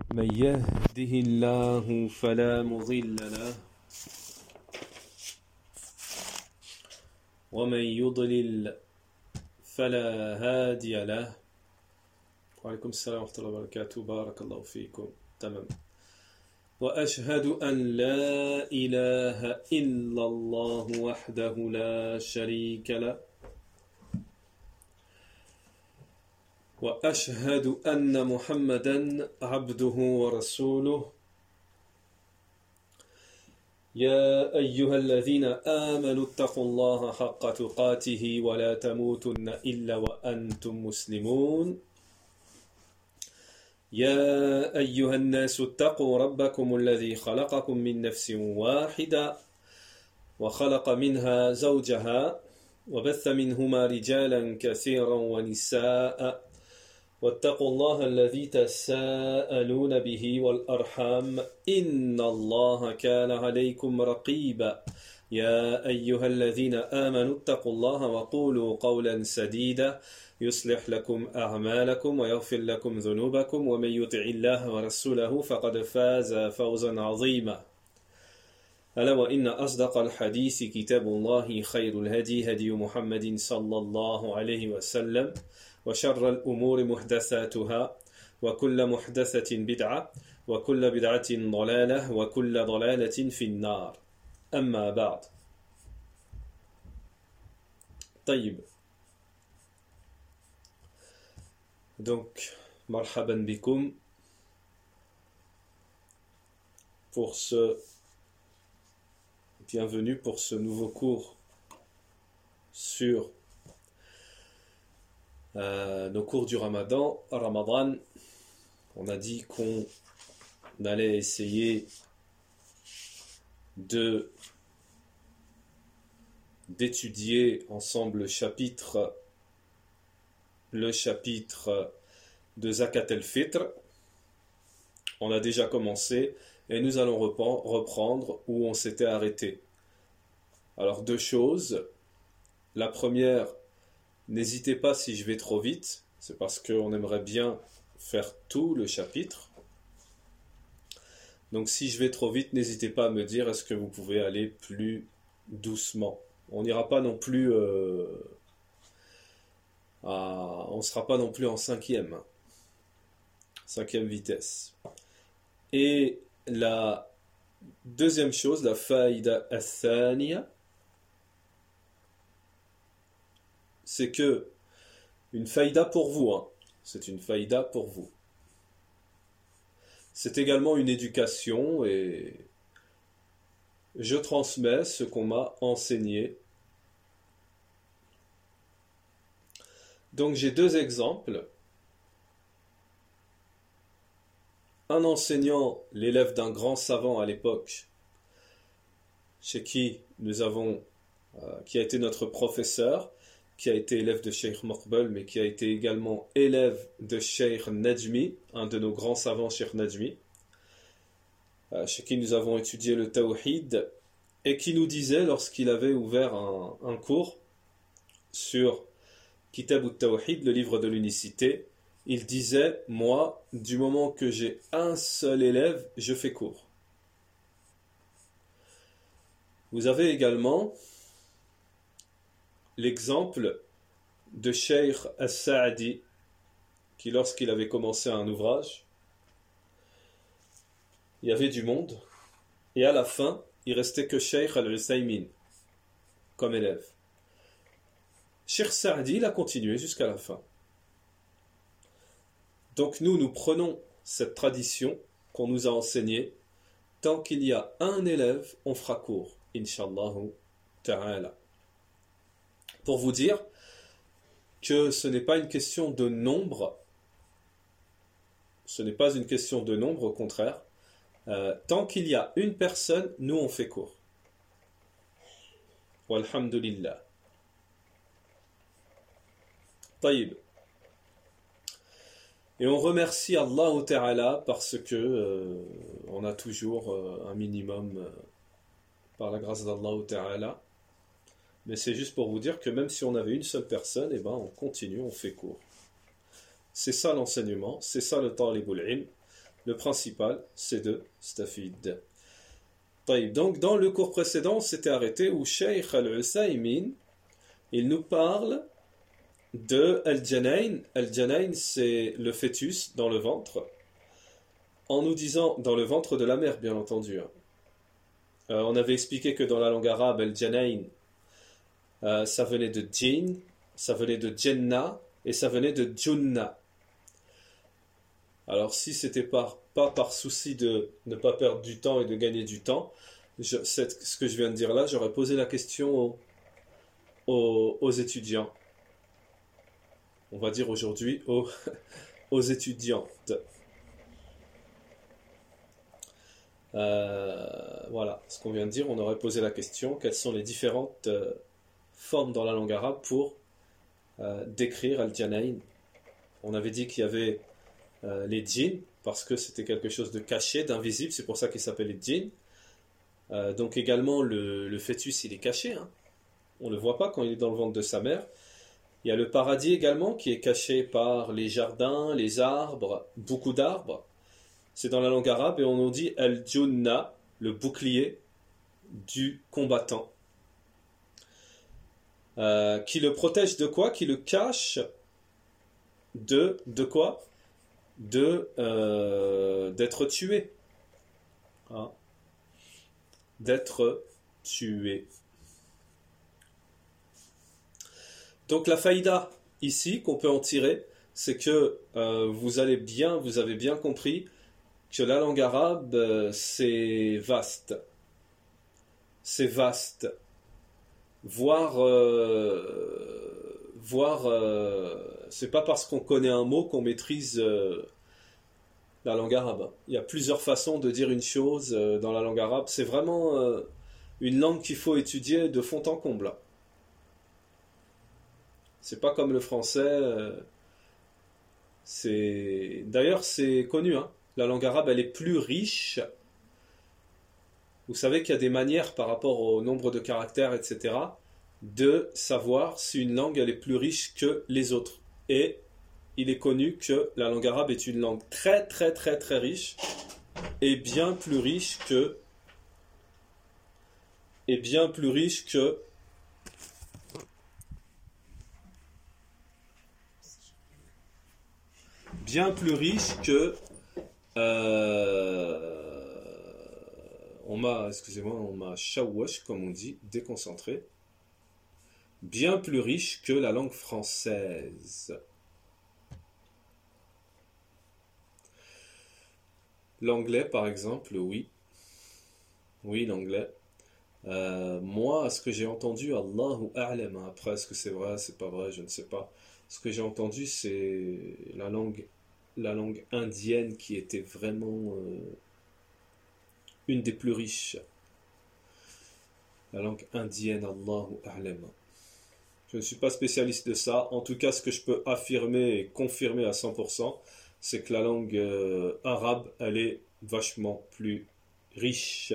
من يهده الله فلا مضل له ومن يضلل فلا هادي له. وعليكم السلام ورحمة الله وبركاته. بارك الله فيكم. تمام. وأشهد أن لا إله إلا الله وحده لا شريك له وأشهد أن محمدا عبده ورسوله. يا أيها الذين آمنوا اتقوا الله حق تقاته ولا تموتن إلا وأنتم مسلمون. يا أيها الناس اتقوا ربكم الذي خلقكم من نفس واحدة وخلق منها زوجها وبث منهما رجالا كثيرا ونساء واتقوا الله الذي تساءلون به والأرحام إن الله كان عليكم رقيبا. يا أيها الذين آمنوا اتقوا الله وقولوا قولا سديدا يصلح لكم أعمالكم ويغفر لكم ذنوبكم ومن يطع الله ورسوله فقد فاز فوزا عظيما. ألا وإن أصدق الحديث كتاب الله خير الهدي هدي محمد صلى الله عليه وسلم وشر الأمور محدثاتها وكل محدثة بدعة وكل بدعة ضلالة وكل ضلالة في النار. أما بعد. طيب. Donc, marhaban bikoum pour bienvenue pour ce nouveau cours sur nos cours du Ramadan. On a dit qu'on allait essayer d'étudier ensemble le chapitre de Zakat el-Fitr. On a déjà commencé et nous allons reprendre où on s'était arrêté. Alors deux choses. La première, n'hésitez pas si je vais trop vite, c'est parce qu'on aimerait bien faire tout le chapitre. Donc si je vais trop vite, n'hésitez pas à me dire est-ce que vous pouvez aller plus doucement. On n'ira pas non plus on ne sera pas non plus en cinquième vitesse. Et la deuxième chose, la faïda al-thaniya, c'est que une faïda pour vous, c'est une faïda pour vous. C'est également une éducation et je transmets ce qu'on m'a enseigné. Donc j'ai deux exemples. Un enseignant, l'élève d'un grand savant à l'époque, chez qui nous avons, qui a été notre professeur, qui a été élève de Cheikh Moqbel, mais qui a été également élève de Cheikh Najmi, un de nos grands savants, Cheikh Najmi, chez qui nous avons étudié le Tawhid, et qui nous disait, lorsqu'il avait ouvert un cours sur Kitab al-Tawhid, le livre de l'unicité, il disait, moi, du moment que j'ai un seul élève, je fais cours. Vous avez également l'exemple de Cheikh As-Sa'di, qui lorsqu'il avait commencé un ouvrage, il y avait du monde, et à la fin, il restait que Cheikh Al-Uthaymin comme élève. Cheikh Sa'di, il a continué jusqu'à la fin. Donc nous prenons cette tradition qu'on nous a enseignée. Tant qu'il y a un élève, on fera cours, Inch'Allah ta'ala. Pour vous dire que ce n'est pas une question de nombre, au contraire. Tant qu'il y a une personne, nous on fait cours. Walhamdulillah. Taïb. Et on remercie Allah Ta'ala parce que on a toujours un minimum par la grâce d'Allah Ta'ala. Mais c'est juste pour vous dire que même si on avait une seule personne, on continue, on fait cours. C'est ça l'enseignement, c'est ça le talibul ilm. Le principal, c'est de stafid. Donc, dans le cours précédent, on s'était arrêté où Cheikh Al-Usaymin, il nous parle de Al-Janayn. Al-Janayn, c'est le fœtus dans le ventre. En nous disant, dans le ventre de la mère, bien entendu. On avait expliqué que dans la langue arabe, Al-Janayn, ça venait de Jinn, ça venait de Jannah, et ça venait de Junna. Alors, si c'était pas par souci de ne pas perdre du temps et de gagner du temps, ce que je viens de dire là, j'aurais posé la question aux étudiants. On va dire aujourd'hui aux étudiantes. Voilà, ce qu'on vient de dire, on aurait posé la question, quelles sont les différentes formes dans la langue arabe pour décrire Al-Janayn. On avait dit qu'il y avait les djinns, parce que c'était quelque chose de caché, d'invisible, c'est pour ça qu'il s'appelle les djinns. Donc également, le fœtus, il est caché, hein. On ne le voit pas quand il est dans le ventre de sa mère. Il y a le paradis également, qui est caché par les jardins, les arbres, beaucoup d'arbres. C'est dans la langue arabe, et on nous dit Al-Junna, le bouclier du combattant. Qui le protège de quoi? Qui le cache de quoi? D'être tué. Hein? D'être tué. Donc la faïda ici qu'on peut en tirer, c'est que vous avez bien compris que la langue arabe c'est vaste. C'est vaste. Voire c'est pas parce qu'on connaît un mot qu'on maîtrise la langue arabe. Il y a plusieurs façons de dire une chose dans la langue arabe. C'est vraiment une langue qu'il faut étudier de fond en comble. C'est pas comme le français. D'ailleurs, c'est connu, hein. La langue arabe, elle est plus riche. Vous savez qu'il y a des manières par rapport au nombre de caractères, etc., de savoir si une langue elle est plus riche que les autres. Et il est connu que la langue arabe est une langue très très très très riche et bien plus riche que on m'a shawash, comme on dit, déconcentré, bien plus riche que la langue française. L'anglais, par exemple, oui. Oui, l'anglais. Moi, ce que j'ai entendu, Allahu A'lam, après, est-ce que c'est vrai, c'est pas vrai, je ne sais pas. Ce que j'ai entendu, c'est la langue indienne qui était vraiment une des plus riches. La langue indienne, Allahu A'lam. Je ne suis pas spécialiste de ça. En tout cas, ce que je peux affirmer et confirmer à 100%, c'est que la langue arabe, elle est vachement plus riche.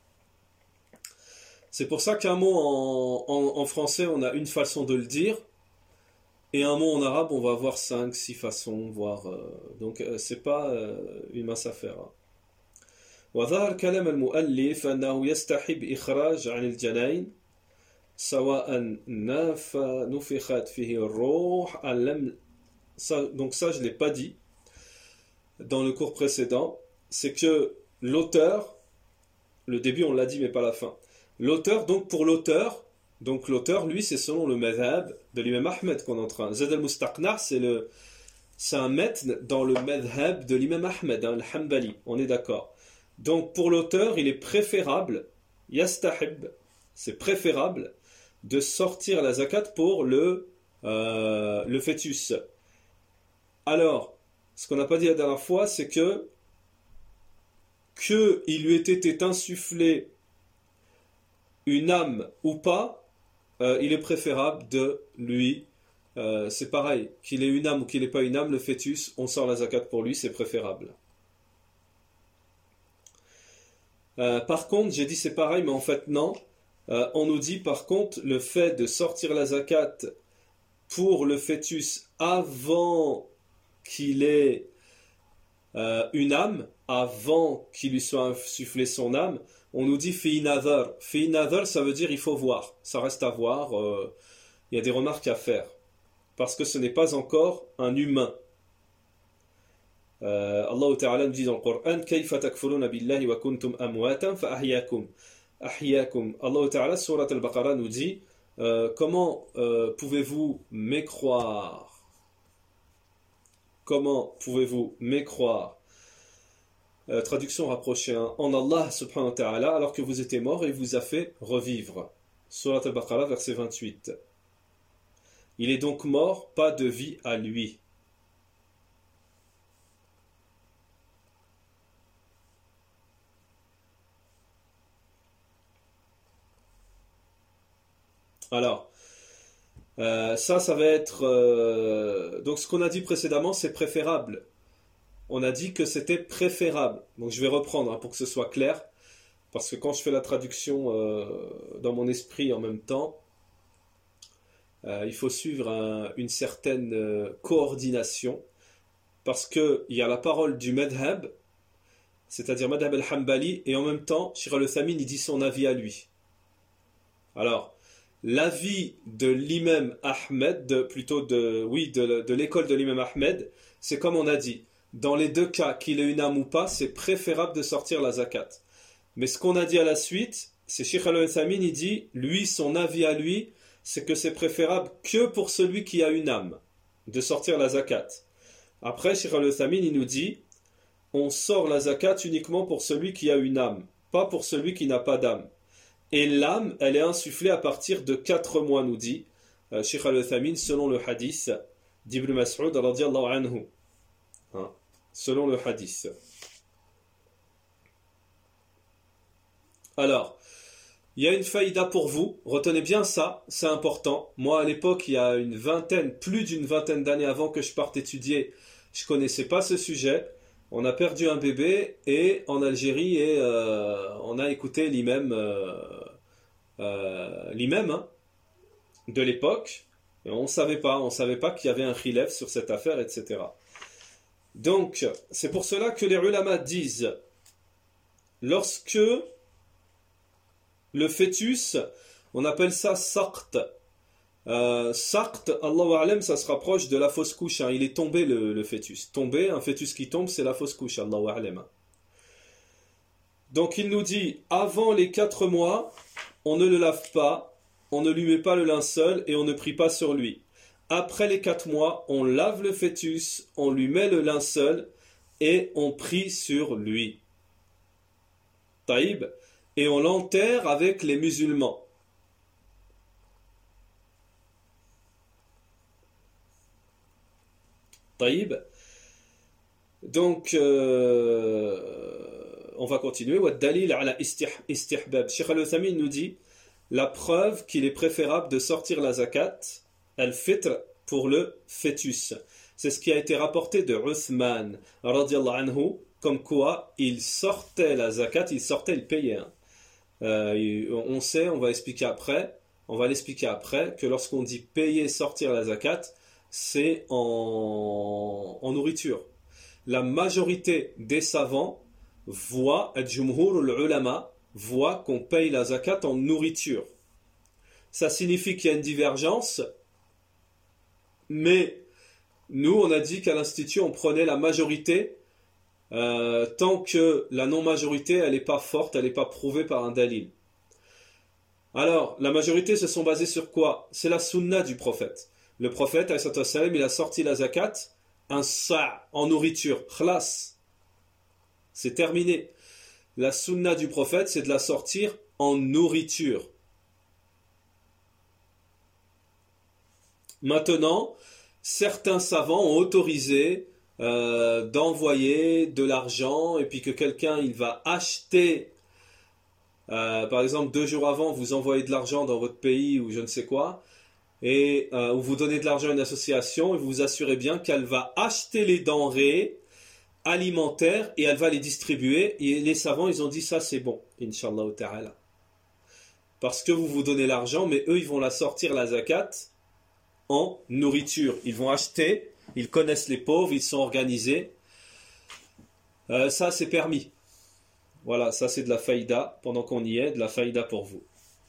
C'est pour ça qu'un mot en français, on a une façon de le dire, et un mot en arabe, on va avoir 5, 6 façons, voire... donc, c'est pas une mince affaire. وظهر كلام المؤلف أنه يستحب إخراج عن الجنين سواء نفخت فيه الروح أم لم. Donc ça, je ne l'ai pas dit dans le cours précédent, c'est que l'auteur, le début on l'a dit mais pas la fin, l'auteur, donc l'auteur, lui, c'est selon le madhab de l'imam Ahmed qu'on est en train. Zad al-Mustaqna', c'est un matn dans le madhab de l'imam Ahmed, hein, al-Hanbali, on est d'accord. Donc pour l'auteur, il est préférable, yastahib, c'est préférable de sortir la zakat pour le fœtus. Alors, ce qu'on n'a pas dit la dernière fois, c'est que il lui ait été insufflé une âme ou pas, il est préférable de lui, c'est pareil, qu'il ait une âme ou qu'il n'ait pas une âme, le fœtus, on sort la zakat pour lui, c'est préférable. Par contre, j'ai dit c'est pareil, mais en fait non. On nous dit par contre le fait de sortir la zakat pour le fœtus avant qu'il ait une âme, avant qu'il lui soit insufflé son âme, on nous dit fi nadhar. Fi nadhar, ça veut dire il faut voir. Ça reste à voir. Il y a des remarques à faire. Parce que ce n'est pas encore un humain. Allah Ta'ala nous dit dans le Coran Kayfa takfuruna billahi wa kuntum amwatan fa ahyakum. Ahyakum. Allah Ta'ala, surat al-Baqarah, nous dit comment pouvez-vous mécroire? Comment pouvez-vous mécroire? Traduction rapprochée, hein, en Allah subhanahu wa ta'ala alors que vous étiez mort et vous a fait revivre. Surat al-Baqarah, verset 28. Il est donc mort, pas de vie à lui. Alors, ça va être... donc ce qu'on a dit précédemment, c'est préférable. On a dit que c'était préférable. Donc je vais reprendre hein, pour que ce soit clair. Parce que quand je fais la traduction dans mon esprit en même temps, il faut suivre une certaine coordination. Parce qu'il y a la parole du madhab, c'est-à-dire madhab al-Hanbali, et en même temps, Sheikh al-Uthaymeen, il dit son avis à lui. Alors, l'avis de l'imam Ahmed, de l'école de l'imam Ahmed, c'est comme on a dit, dans les deux cas, qu'il ait une âme ou pas, c'est préférable de sortir la zakat. Mais ce qu'on a dit à la suite, c'est Sheikh al-Uthaymeen, il dit, lui, son avis à lui, c'est que c'est préférable que pour celui qui a une âme, de sortir la zakat. Après, Sheikh al-Uthaymeen, il nous dit, on sort la zakat uniquement pour celui qui a une âme, pas pour celui qui n'a pas d'âme. Et l'âme, elle est insufflée à partir de 4 mois, nous dit Sheikh al-Uthaymeen, selon le hadith d'Ibn Mas'ud radiyallahu anhu. Hein, selon le hadith. Alors, il y a une faïda pour vous, retenez bien ça, c'est important. Moi, à l'époque, il y a plus d'une vingtaine d'années avant que je parte étudier, je ne connaissais pas ce sujet. On a perdu un bébé en Algérie et on a écouté l'imam hein, de l'époque. Et on ne savait pas qu'il y avait un khilaf sur cette affaire, etc. Donc, c'est pour cela que les ulama disent, lorsque le fœtus, on appelle ça saqt. Saqt, Allahu a'lam, ça se rapproche de la fausse couche. Hein. Il est tombé le fœtus. Tombé, un fœtus qui tombe, c'est la fausse couche, Allahu a'lam. Donc il nous dit, avant les 4 mois, on ne le lave pas, on ne lui met pas le linceul et on ne prie pas sur lui. Après les 4 mois, on lave le fœtus, on lui met le linceul et on prie sur lui. Taïb. Et on l'enterre avec les musulmans. Taïb. Donc, on va continuer. Dalil ala istihbab. Sheikh al-Uthaymeen nous dit la preuve qu'il est préférable de sortir la zakat, al-fitr, pour le fœtus. C'est ce qui a été rapporté de Uthman, radiyallahu anhu, comme quoi il sortait la zakat, il payait. Hein. On sait, on va l'expliquer après, que lorsqu'on dit payer, sortir la zakat, c'est en nourriture. La majorité des savants voient, al-jumhur al-ulama, voient qu'on paye la zakat en nourriture. Ça signifie qu'il y a une divergence, mais nous, on a dit qu'à l'Institut, on prenait la majorité tant que la non-majorité, elle n'est pas forte, elle n'est pas prouvée par un dalil. Alors, la majorité se sont basées sur quoi? C'est la sunna du prophète. Le prophète, il a sorti la zakat, un sa' en nourriture, khlas. C'est terminé. La sunna du prophète, c'est de la sortir en nourriture. Maintenant, certains savants ont autorisé d'envoyer de l'argent et puis que quelqu'un il va acheter par exemple 2 jours avant vous envoyez de l'argent dans votre pays ou je ne sais quoi et ou vous donnez de l'argent à une association et vous vous assurez bien qu'elle va acheter les denrées alimentaires et elle va les distribuer et les savants ils ont dit ça c'est bon Inch'Allah ta'ala parce que vous donnez l'argent mais eux ils vont la sortir la zakat en nourriture, ils vont acheter. Ils connaissent les pauvres, ils sont organisés. Ça c'est permis. Voilà, ça c'est de la faïda, pendant qu'on y est, de la faïda pour vous.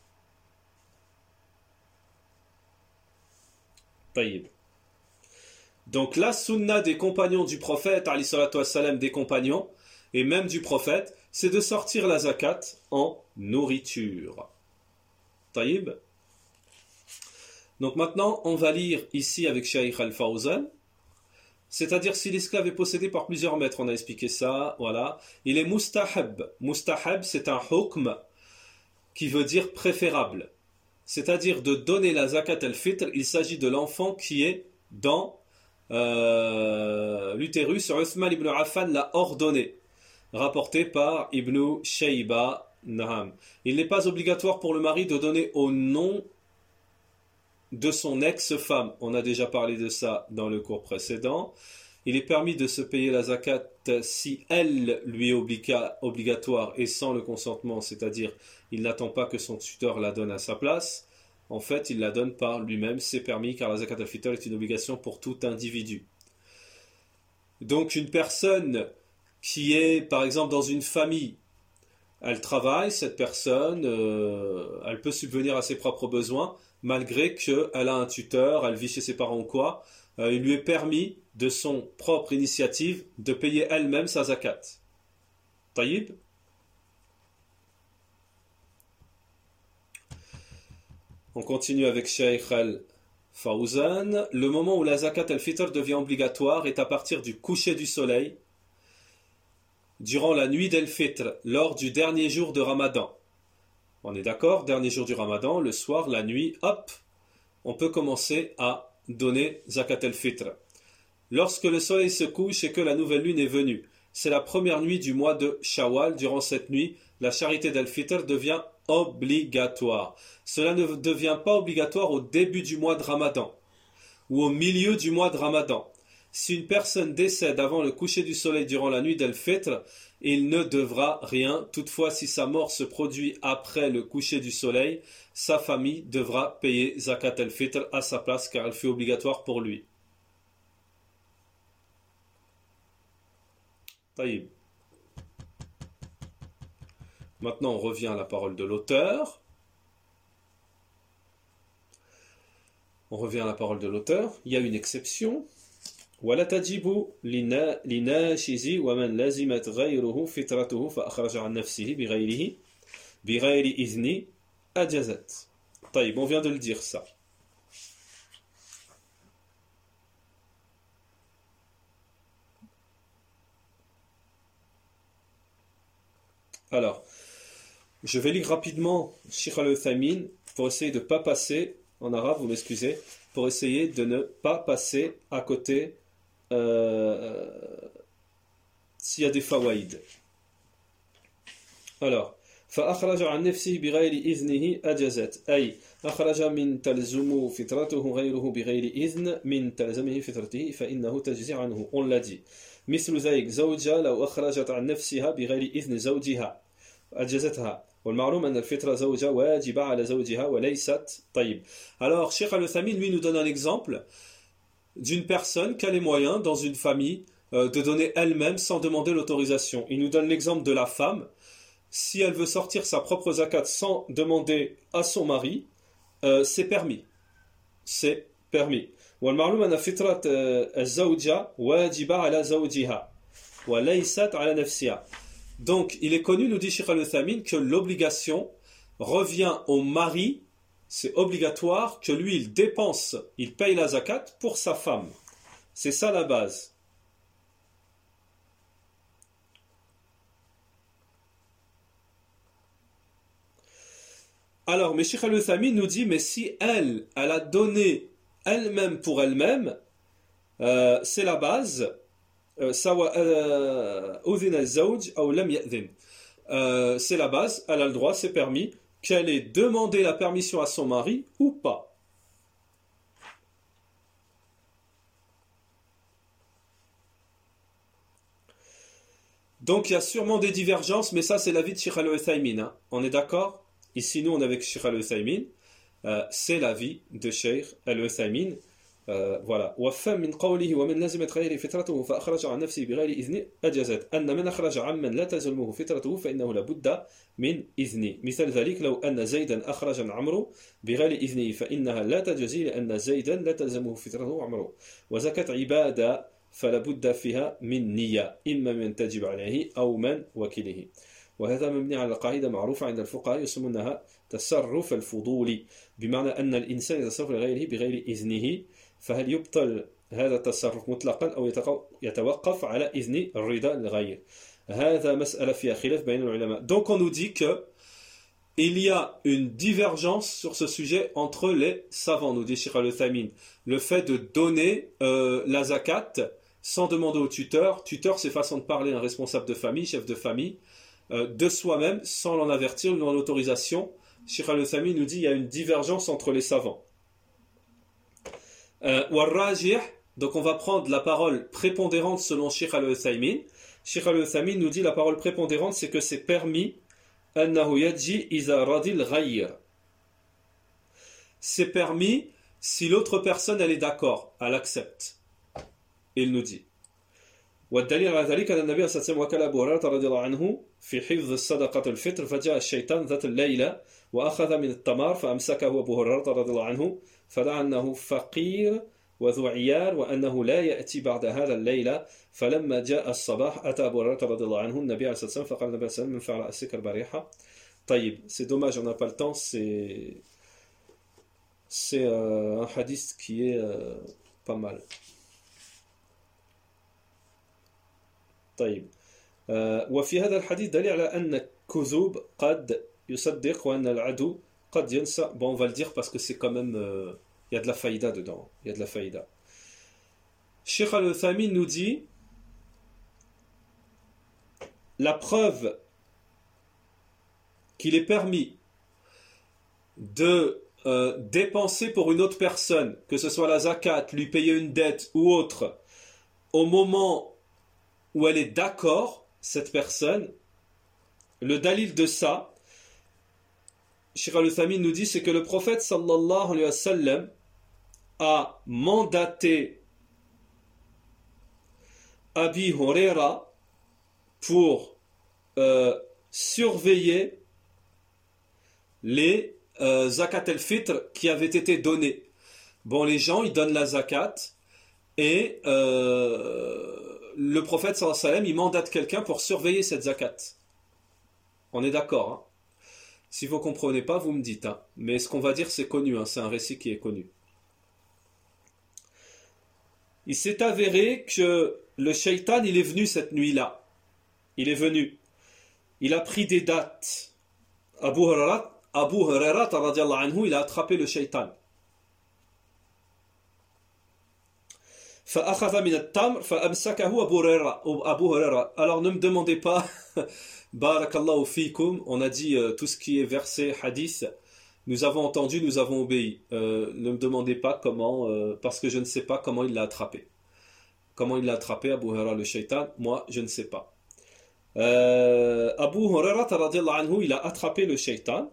Taïb. Donc la sunna des compagnons du prophète, alayhi salatu wassalam, des compagnons, et même du prophète, c'est de sortir la zakat en nourriture. Taïb. Donc maintenant, on va lire ici avec Shaykh Al-Fawzan, c'est-à-dire si l'esclave est possédé par plusieurs maîtres, on a expliqué ça, voilà. Il est mustahab. Mustahab, c'est un hukm qui veut dire préférable. C'est-à-dire de donner la zakat al-fitr, il s'agit de l'enfant qui est dans l'utérus. Uthman ibn Affan l'a ordonné, rapporté par Ibn Shayba. Il n'est pas obligatoire pour le mari de donner au nom de son ex-femme. On a déjà parlé de ça dans le cours précédent. Il est permis de se payer la zakat si elle lui est obligatoire et sans le consentement, c'est-à-dire il n'attend pas que son tuteur la donne à sa place. En fait, il la donne par lui-même, c'est permis car la zakat al-fitr est une obligation pour tout individu. Donc une personne qui est par exemple dans une famille, elle travaille, cette personne, elle peut subvenir à ses propres besoins, malgré qu'elle a un tuteur, elle vit chez ses parents ou quoi, il lui est permis de son propre initiative de payer elle-même sa zakat. Taïb. On continue avec Shaykh Al-Fawzan. Le moment où la zakat al-fitr devient obligatoire est à partir du coucher du soleil, durant la nuit d'Al-Fitr, lors du dernier jour de Ramadan. On est d'accord, dernier jour du Ramadan, le soir, la nuit, hop, on peut commencer à donner zakat al-fitr. Lorsque le soleil se couche et que la nouvelle lune est venue, c'est la première nuit du mois de Shawwal. Durant cette nuit, la charité d'al-fitr devient obligatoire. Cela ne devient pas obligatoire au début du mois de Ramadan ou au milieu du mois de Ramadan. Si une personne décède avant le coucher du soleil durant la nuit d'al-fitr, il ne devra rien. Toutefois, si sa mort se produit après le coucher du soleil, sa famille devra payer zakat al-fitr à sa place car elle fut obligatoire pour lui. Taïb. Maintenant, on revient à la parole de l'auteur. Il y a une exception. ولا تجب لناشز ومن لزمت غيره فطرته فأخرج عن نفسه بغير إذن أجزت. طيب, on vient de le dire ça. Alors, je vais lire rapidement Cheikh Al-Uthaymin pour essayer de ne pas passer, en arabe, vous m'excusez, pour essayer de ne pas passer à côté s'il y a des fawaïd. Alors, فأخرج عن نفسه بغير إذنه أجزت أي أخرج من تلزم فطرته غيره بغير إذن من تلزمه فطرته فإنه تجزي عنه. On l'a dit. مثل ذلك زوجة لو أخرجت عن نفسها بغير إذن زوجها أجزتها والمعلوم أن الفطرة زوجة واجبة على زوجها وليست. طيب. Alors, Cheikh Al-Uthaymin lui nous donne un exemple d'une personne qui a les moyens dans une famille de donner elle-même sans demander l'autorisation. Il nous donne l'exemple de la femme. Si elle veut sortir sa propre zakat sans demander à son mari, c'est permis. C'est permis. والمعلوم أن فطرة الزوجة واجبة على زوجها وليست على نفسها. Donc, il est connu, nous dit Cheikh Al-Uthaymin, que l'obligation revient au mari. C'est obligatoire que lui, il dépense, il paye la zakat pour sa femme. C'est ça la base. Alors, mais Cheikh Al-Uthaymin nous dit, mais si elle a donné elle-même pour elle-même, c'est la base. C'est la base, elle a le droit, c'est permis, qu'elle ait demandé la permission à son mari ou pas. Donc il y a sûrement des divergences, mais ça c'est l'avis de Cheikh Al-Uthaymin. Hein. On est d'accord? Ici nous on est avec Cheikh Al-Uthaymin. C'est l'avis de Cheikh Al-Uthaymin. voilà. وفهم من قوله ومن لزمت غيره فطرته فأخرج عن نفسه بغير إذن أجازت أن من أخرج عمن لا تلزمه فطرته فإنه لابد من إذنه مثل ذلك لو أن زيدا أخرج عن عمرو بغير إذنه فإنها لا تجزي لأن زيدا لا تلزمه فطرته عمرو وزكاة عبادة فلا بد فيها من نية إما من تجب عليه أو من وكله وهذا مبني على قاعدة معروفة عند الفقهاء يسمونها تصرف الفضولي بمعنى أن الإنسان يتصرف لغيره بغير إذنه فهل يبطل هذا التصرف مطلقا أو يتوقف على إذن الرضا للغير هذا مسألة فيها خلاف بين العلماء donc on nous dit que il y a une divergence sur ce sujet entre les savants nous dit Cheikh Al-Uthaymeen le fait de donner la zakat sans demander au tuteur c'est façon de parler un responsable de famille chef de famille de soi-même sans l'en avertir ou dans l'autorisation Cheikh Al-Uthaymeen nous dit il y a une divergence entre les savants donc on va prendre la parole prépondérante selon Cheikh Al-Uthaymeen. Cheikh Al-Uthaymeen nous dit la parole prépondérante c'est que c'est permis c'est permis si l'autre personne elle est d'accord, elle accepte. Il nous dit والدليل على ذلك أن النبي صلى الله عليه وسلم وكل أبو هريرة رضي الله عنه في حفظ الصدقة الفطر فجاء الشيطان ذات الليلة وأخذ من التمر فأمسكه أبو هريرة رضي الله عنه فدعا أنه فقير وذو عيال وأنه لا يأتي بعد هذا الليلة فلما جاء الصباح أتى أبو هريرة رضي الله عنه النبي عليه الصلاة والسلام فقال النبي صلى الله عليه وسلم من فعل السكر البارحة طيب c'est dommage on n'a pas le temps c'est un hadith qui est pas mal طيب وفي هذا الحديث دليل على أن الكذوب قد يصدق وأن العدو قد ينسى bon on va le dire parce que c'est quand même il y a de la faïda dedans il y a de la faïda Cheikh Al-Uthaymeen nous dit la preuve qu'il est permis de dépenser pour une autre personne que ce soit la zakat, lui payer une dette ou autre au moment où elle est d'accord cette personne le dalil de ça Cheikh Al-Uthaymeen nous dit c'est que le prophète sallallahu alayhi wa sallam a mandaté Abi Huraira pour surveiller les zakat al-fitr qui avaient été donnés. Bon, les gens, ils donnent la zakat et le prophète sallallahu alayhi wa sallam, il mandate quelqu'un pour surveiller cette zakat. On est d'accord, hein? Si vous ne comprenez pas, vous me dites. Hein. Mais ce qu'on va dire, c'est connu. Hein. C'est un récit qui est connu. Il s'est avéré que le shaitan, il est venu cette nuit-là. Il est venu. Il a pris des dates. Abu Hurairah, radiyallahu anhu, il a attrapé le shaitan. فأخذ من التمر فأمسكه أبو هريرة. Alors ne me demandez pas Barakallahu fikum, on a dit tout ce qui est verset hadith, nous avons entendu, nous avons obéi. Ne me demandez pas comment, parce que je ne sais pas comment il l'a attrapé. Comment il l'a attrapé, Abu Hurairah le shaitan, moi je ne sais pas. Abu Hurairah radiyallahu anhu, il a attrapé le shaitan.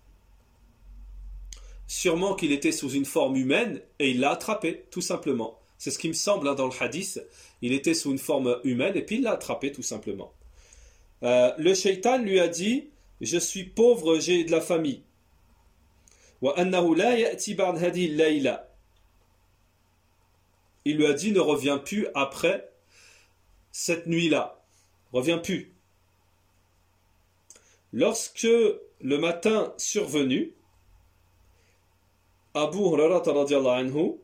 Sûrement qu'il était sous une forme humaine et il l'a attrapé, tout simplement. C'est ce qui me semble hein, dans le hadith. Il était sous une forme humaine et puis il l'a attrapé, tout simplement. Le shaitan lui a dit je suis pauvre, j'ai de la famille. Il lui a dit ne reviens plus après cette nuit-là. Reviens plus. Lorsque le matin survenu, Abu Hurairah radiyallahu anhu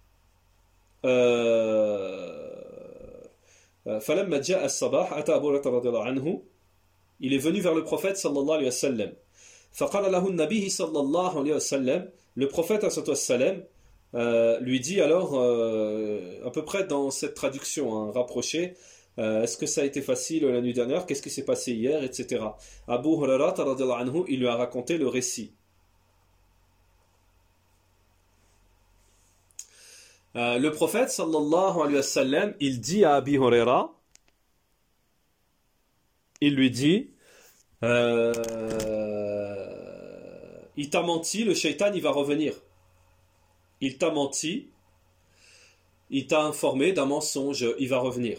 فلما جاء الصباح أتى أبو هريرة رضي الله عنه il est venu vers le prophète sallallahu alayhi wa sallam فقال له النبي صلى الله عليه وسلم le prophète sallam lui dit alors à peu près dans cette traduction hein, rapprochée est-ce que ça a été facile la nuit dernière, qu'est-ce qui s'est passé hier, etc. Abu Hurairah radiyallahu anhu il lui a raconté le récit. Le prophète sallallahu alayhi wa sallam, il dit à Abi Huraira, il lui dit il t'a menti, le shaitan il va revenir. Il t'a menti il t'a informé d'un mensonge, il va revenir.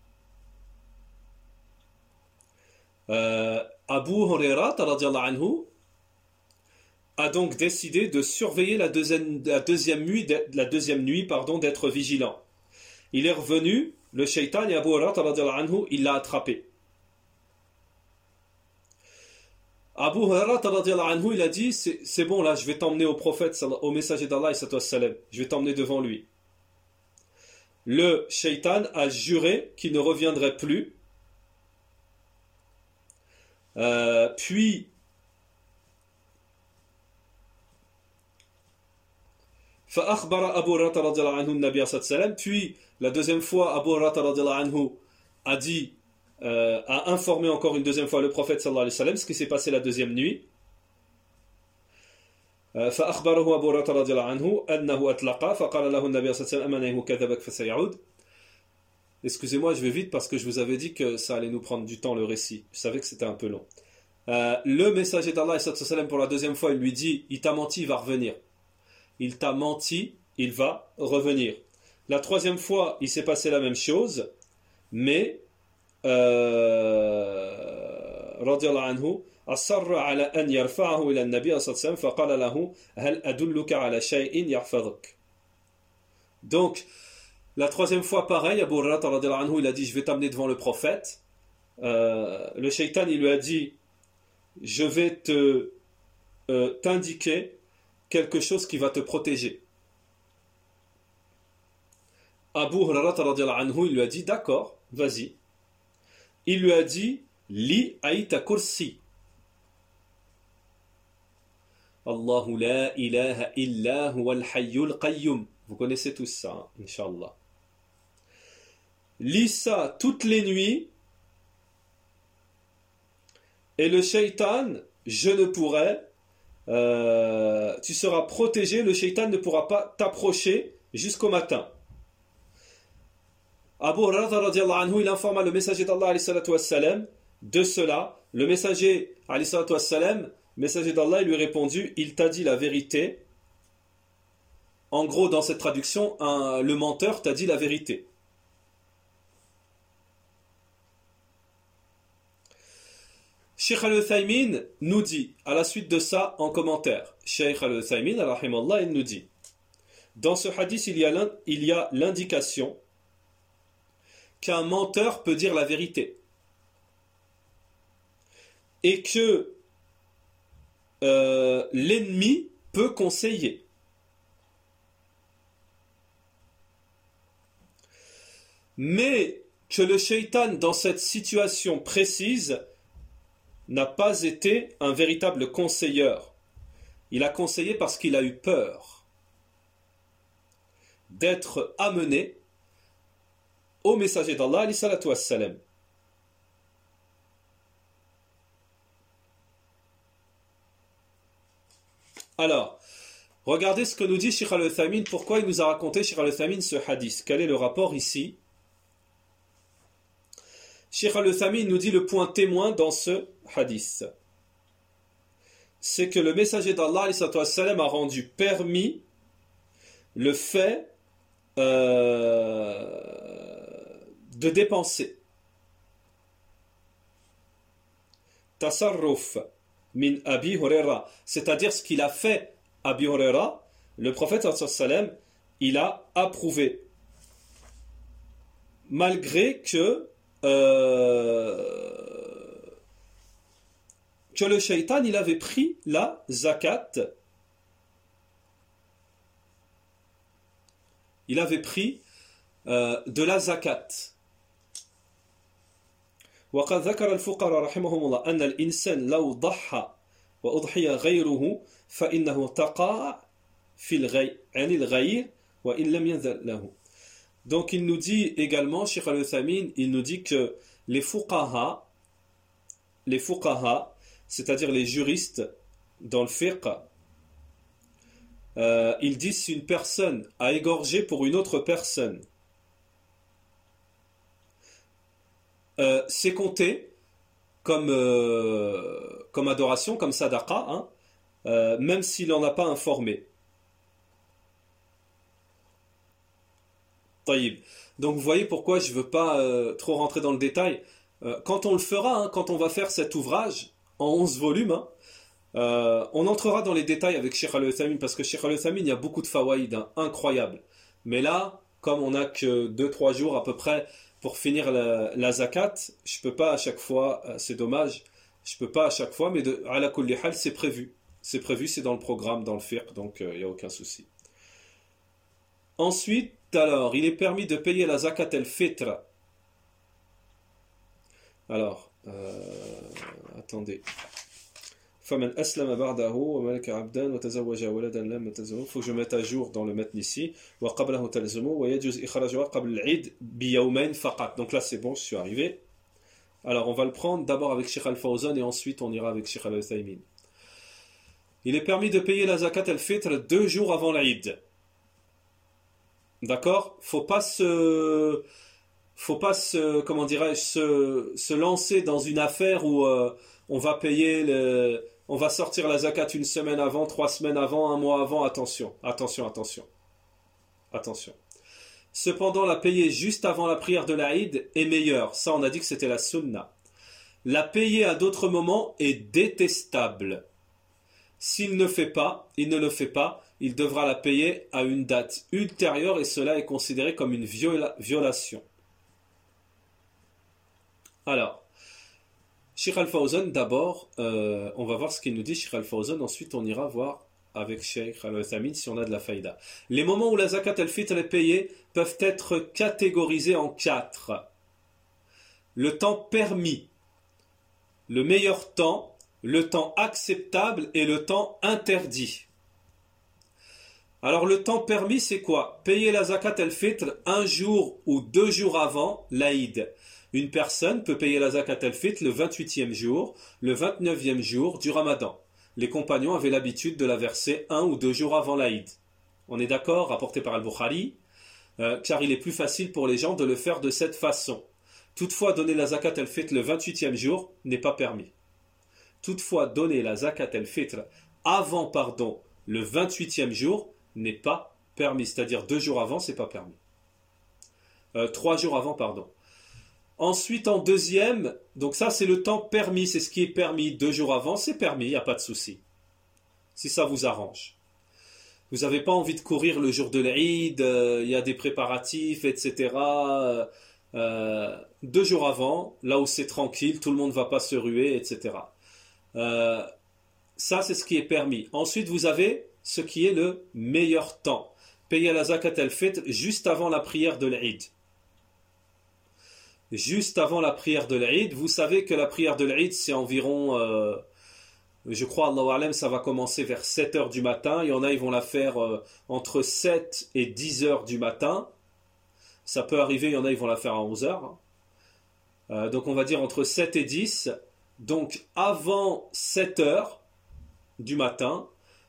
Abu Huraira radhiyallahu anhu a donc décidé de surveiller la deuxième nuit d'être vigilant. Il est revenu, le shaitan, et Abu Huraira radhiyallahu anhu, il l'a attrapé. Abu Huraira radhiyallahu anhu, il a dit, c'est bon là, je vais t'emmener au prophète, au messager d'Allah, je vais t'emmener devant lui. Le shaitan a juré qu'il ne reviendrait plus. Puis فأخبر أبو هريرة رضي الله عنه النبي صلى الله عليه وسلم. Puis la deuxième fois, Abu Hurairah radhiyallahu anhu a dit, a informé encore une deuxième fois le prophète sallallahu alayhi wa sallam ce qui s'est passé la deuxième nuit. فأخبره أبو هريرة رضي الله عنه أنه أطلق فقال له النبي صلى الله عليه وسلم أمنه كذبك فسيعود. Excusez-moi, je vais vite parce que je vous avais dit que ça allait nous prendre du temps le récit. Je savais que c'était un peu long. Le messager d'Allah pour la deuxième fois, il lui dit, il t'a menti, il va revenir. Il t'a menti, il va revenir. La troisième fois, il s'est passé la même chose, mais radiyallahu anhu أصر على أن يرفعه إلى النبي صلى الله عليه وسلم فقال له هل أدلك على شيء يحفظك. Donc la troisième fois pareil, Abu Hurairah radhiyallahu anhu, il a dit je vais t'amener devant le prophète. Le shaitan il lui a dit je vais t'indiquer quelque chose qui va te protéger. Abu Hurairah radhiyallahu anhu, il lui a dit d'accord, vas-y. Il lui a dit li aïta kursi. Allahu la ilaha illa huwa al-hayyul qayyum. Vous connaissez tous ça, hein, Inch'Allah. Lis ça toutes les nuits et le shaitan, je ne pourrai, tu seras protégé, le shaitan ne pourra pas t'approcher jusqu'au matin. Abu Hurairah radhiyallahu anhu, il informa le messager d'Allah alayhi salatu wassalam de cela. Le messager alayhi salatu wassalam, messager d'Allah, il lui a répondu, il t'a dit la vérité. En gros, dans cette traduction, le menteur t'a dit la vérité. Cheikh Al-Uthaymin nous dit, à la suite de ça, en commentaire, Cheikh Al-Uthaymin, rahimallah, il nous dit, dans ce hadith, il y a l'indication qu'un menteur peut dire la vérité. Et que l'ennemi peut conseiller. Mais que le shaitan, dans cette situation précise, n'a pas été un véritable conseilleur. Il a conseillé parce qu'il a eu peur d'être amené au messager d'Allah, alayhi salatu wassalam. Alors, regardez ce que nous dit Cheikh Al-Uthaymin. Pourquoi il nous a raconté, Cheikh Al-Uthaymin, ce hadith? Quel est le rapport ici? Cheikh Al-Uthaymin nous dit le point témoin dans ce hadith. C'est que le messager d'Allah alayhi salatu wassalam a rendu permis le fait de dépenser. Tasarruf min Abi Huraira, c'est-à-dire ce qu'il a fait Abi Huraira, le prophète sallallahu alayhi wa sallam, il a approuvé. Malgré que le shaitan, il avait pris la zakat. Il avait pris de la zakat. وقد ذكر الفقهاء رحمهم الله أن الإنسان لو ضحى وأضحي غيره فإنه تقع في الغير عن الغير وإن لم ينزل له. Donc il nous dit également, Cheikh Al-Uthaymin, il nous dit que les fuqaha, c'est-à-dire les juristes dans le fiqh, ils disent si une personne a égorgé pour une autre personne, c'est compté comme adoration, comme sadaqa, hein, même s'il n'en a pas informé. Taïb. Donc vous voyez pourquoi je ne veux pas trop rentrer dans le détail. Quand on le fera, hein, quand on va faire cet ouvrage en 11 volumes, hein, on entrera dans les détails avec Cheikh Al-Uthaymeen parce que Cheikh Al-Uthaymeen, il y a beaucoup de fawaïd, hein, incroyables. Mais là, comme on n'a que 2-3 jours à peu près pour finir la zakat, je peux pas à chaque fois, c'est dommage, je peux pas à chaque fois, mais à la kulli hal, c'est prévu. C'est prévu, c'est dans le programme, dans le fiqh, donc il n'y a aucun souci. Ensuite, alors, il est permis de payer la zakat al-fitr. Alors, attendez. فمن أسلم بعده وملك عبدا وتزوج ولدا لم تزوج. Faut que je mette à jour dans le matn ici. وقبله تلزمه ويجوز إخراجها قبل العيد بيومين فقط. Donc là c'est bon, je suis arrivé. Alors on va le prendre d'abord avec Cheikh Al-Fawzan et ensuite on ira avec Cheikh Al-Uthaymeen. Il est permis de payer la zakat al-fitr 2 jours avant l'Aïd. D'accord? Faut pas comment dirais-je, se lancer dans une affaire où on va payer on va sortir la zakat une semaine avant, 3 semaines avant, un mois avant. Attention. Cependant, la payer juste avant la prière de l'Aïd est meilleure. Ça, on a dit que c'était la sunna. La payer à d'autres moments est détestable. S'il ne le fait pas, il devra la payer à une date ultérieure et cela est considéré comme une violation. Alors, Cheikh Al-Fawzan d'abord, on va voir ce qu'il nous dit Cheikh Al-Fawzan, ensuite on ira voir avec Cheikh Al-Uthaymeen si on a de la faïda. Les moments où la zakat al-fitr est payée peuvent être catégorisés en 4. Le temps permis, le meilleur temps, le temps acceptable et le temps interdit. Alors le temps permis c'est quoi? Payer la zakat al-fitr 1 jour ou 2 jours avant l'Aïd. Une personne peut payer la zakat al-fitr le 28e jour, le 29e jour du Ramadan. Les compagnons avaient l'habitude de la verser 1 ou 2 jours avant l'Aïd. On est d'accord, rapporté par Al-Bukhari, car il est plus facile pour les gens de le faire de cette façon. Toutefois, donner la zakat al-fitr le 28e jour n'est pas permis. Toutefois, donner la zakat al-fitr avant, le 28e jour n'est pas permis. C'est-à-dire 2 jours avant, c'est pas permis. 3 jours avant, pardon. Ensuite, en deuxième, donc ça c'est le temps permis, c'est ce qui est permis. 2 jours avant, c'est permis, il n'y a pas de souci. Si ça vous arrange. Vous n'avez pas envie de courir le jour de l'Aïd, il y a des préparatifs, etc. 2 jours avant, là où c'est tranquille, tout le monde ne va pas se ruer, etc. Ça c'est ce qui est permis. Ensuite, vous avez ce qui est le meilleur temps. Payer la zakat al-fitr juste avant la prière de l'Aïd. Juste avant la prière de l'Aïd, vous savez que la prière de l'Aïd c'est environ, je crois, Allahu A'lam, ça va commencer vers 7h du matin. Il y en a, ils vont la faire entre 7 et 10h du matin. Ça peut arriver, il y en a, ils vont la faire à 11h. Donc on va dire entre 7 et 10. Donc avant 7h du matin,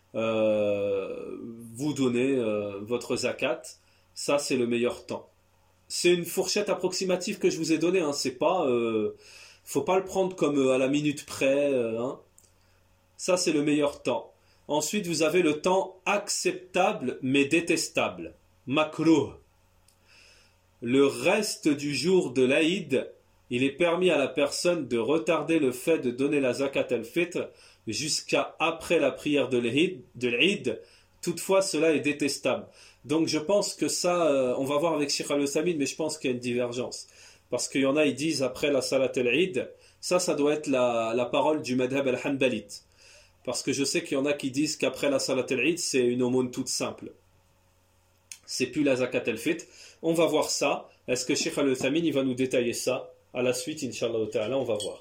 vous donnez votre zakat. Ça c'est le meilleur temps. C'est une fourchette approximative que je vous ai donnée. Hein. C'est pas, faut pas le prendre comme à la minute près. Hein. Ça, c'est le meilleur temps. Ensuite, vous avez le temps acceptable mais détestable. Makruh. Le reste du jour de l'Aïd, il est permis à la personne de retarder le fait de donner la zakat al-fitr jusqu'à après la prière de l'Aïd. Toutefois, cela est détestable. Donc je pense que ça, on va voir avec Cheikh Al-Uthaymeen, mais je pense qu'il y a une divergence. Parce qu'il y en a, ils disent après la salat al-Eid, ça doit être la parole du madhab al-Hanbalite. Parce que je sais qu'il y en a qui disent qu'après la salat al-Eid, c'est une aumône toute simple. C'est plus la zakat al-fitr. On va voir ça. Est-ce que Cheikh Al-Uthaymeen, il va nous détailler ça? À la suite, Inch'Allah ta'ala, on va voir.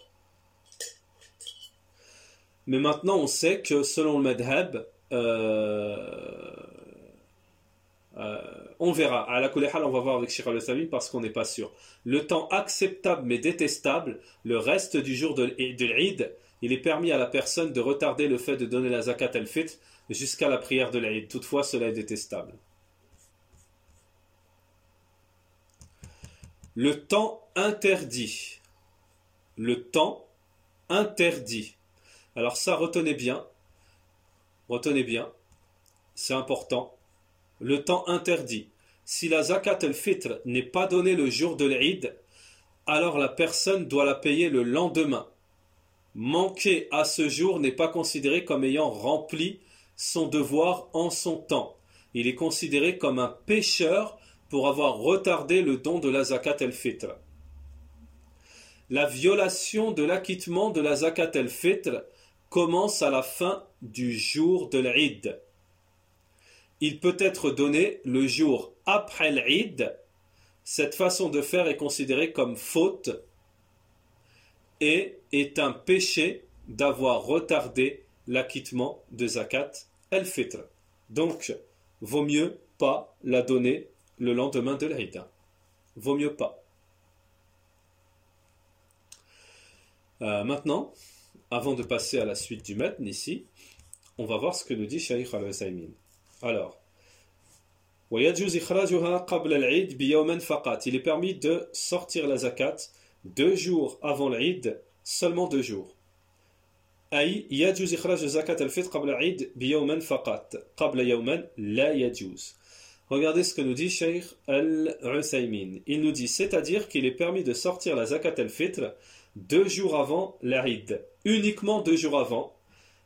Mais maintenant, on sait que selon le madhab, on verra. À la kulli hal, on va voir avec Cheikh Al-Uthaymeen parce qu'on n'est pas sûr. Le temps acceptable mais détestable, le reste du jour de l'Eid, il est permis à la personne de retarder le fait de donner la zakat al-fitr jusqu'à la prière de l'Eid. Toutefois, cela est détestable. Le temps interdit. Le temps interdit. Alors ça, retenez bien. Retenez bien. C'est important. Le temps interdit. si la zakat al-fitr n'est pas donnée le jour de l'Eid, alors la personne doit la payer le lendemain. Manquer à ce jour n'est pas considéré comme ayant rempli son devoir en son temps. Il est considéré comme un pécheur pour avoir retardé le don de la zakat al-fitr. La violation de l'acquittement de la zakat al-fitr commence à la fin du jour de l'Eid. Il peut être donné le jour après l'Eid. Cette façon de faire est considérée comme faute et est un péché d'avoir retardé l'acquittement de zakat al-fitr. Donc, vaut mieux pas la donner le lendemain de l'Eid. Vaut mieux pas. Maintenant, avant de passer à la suite du matn ici, on va voir ce que nous dit Shaykh al-Uthaymin. Alors, وَيَجُوزِ إِخْرَاجُهَا قَبْلَ الْعِيدِ بِيَوْمٍ فَقَطْ. Il est permis de sortir la zakat 2 jours avant l'Eid, seulement 2 jours. أي يجوز إخراج زكاة الفطر قبل العيد بيوما فقط قبل يوما لا يجوز. Regardez ce que nous dit Shaykh al-Uthaymin. Il nous dit, c'est-à-dire qu'il est permis de sortir la zakat al-fitr 2 jours avant l'Eid, uniquement 2 jours avant.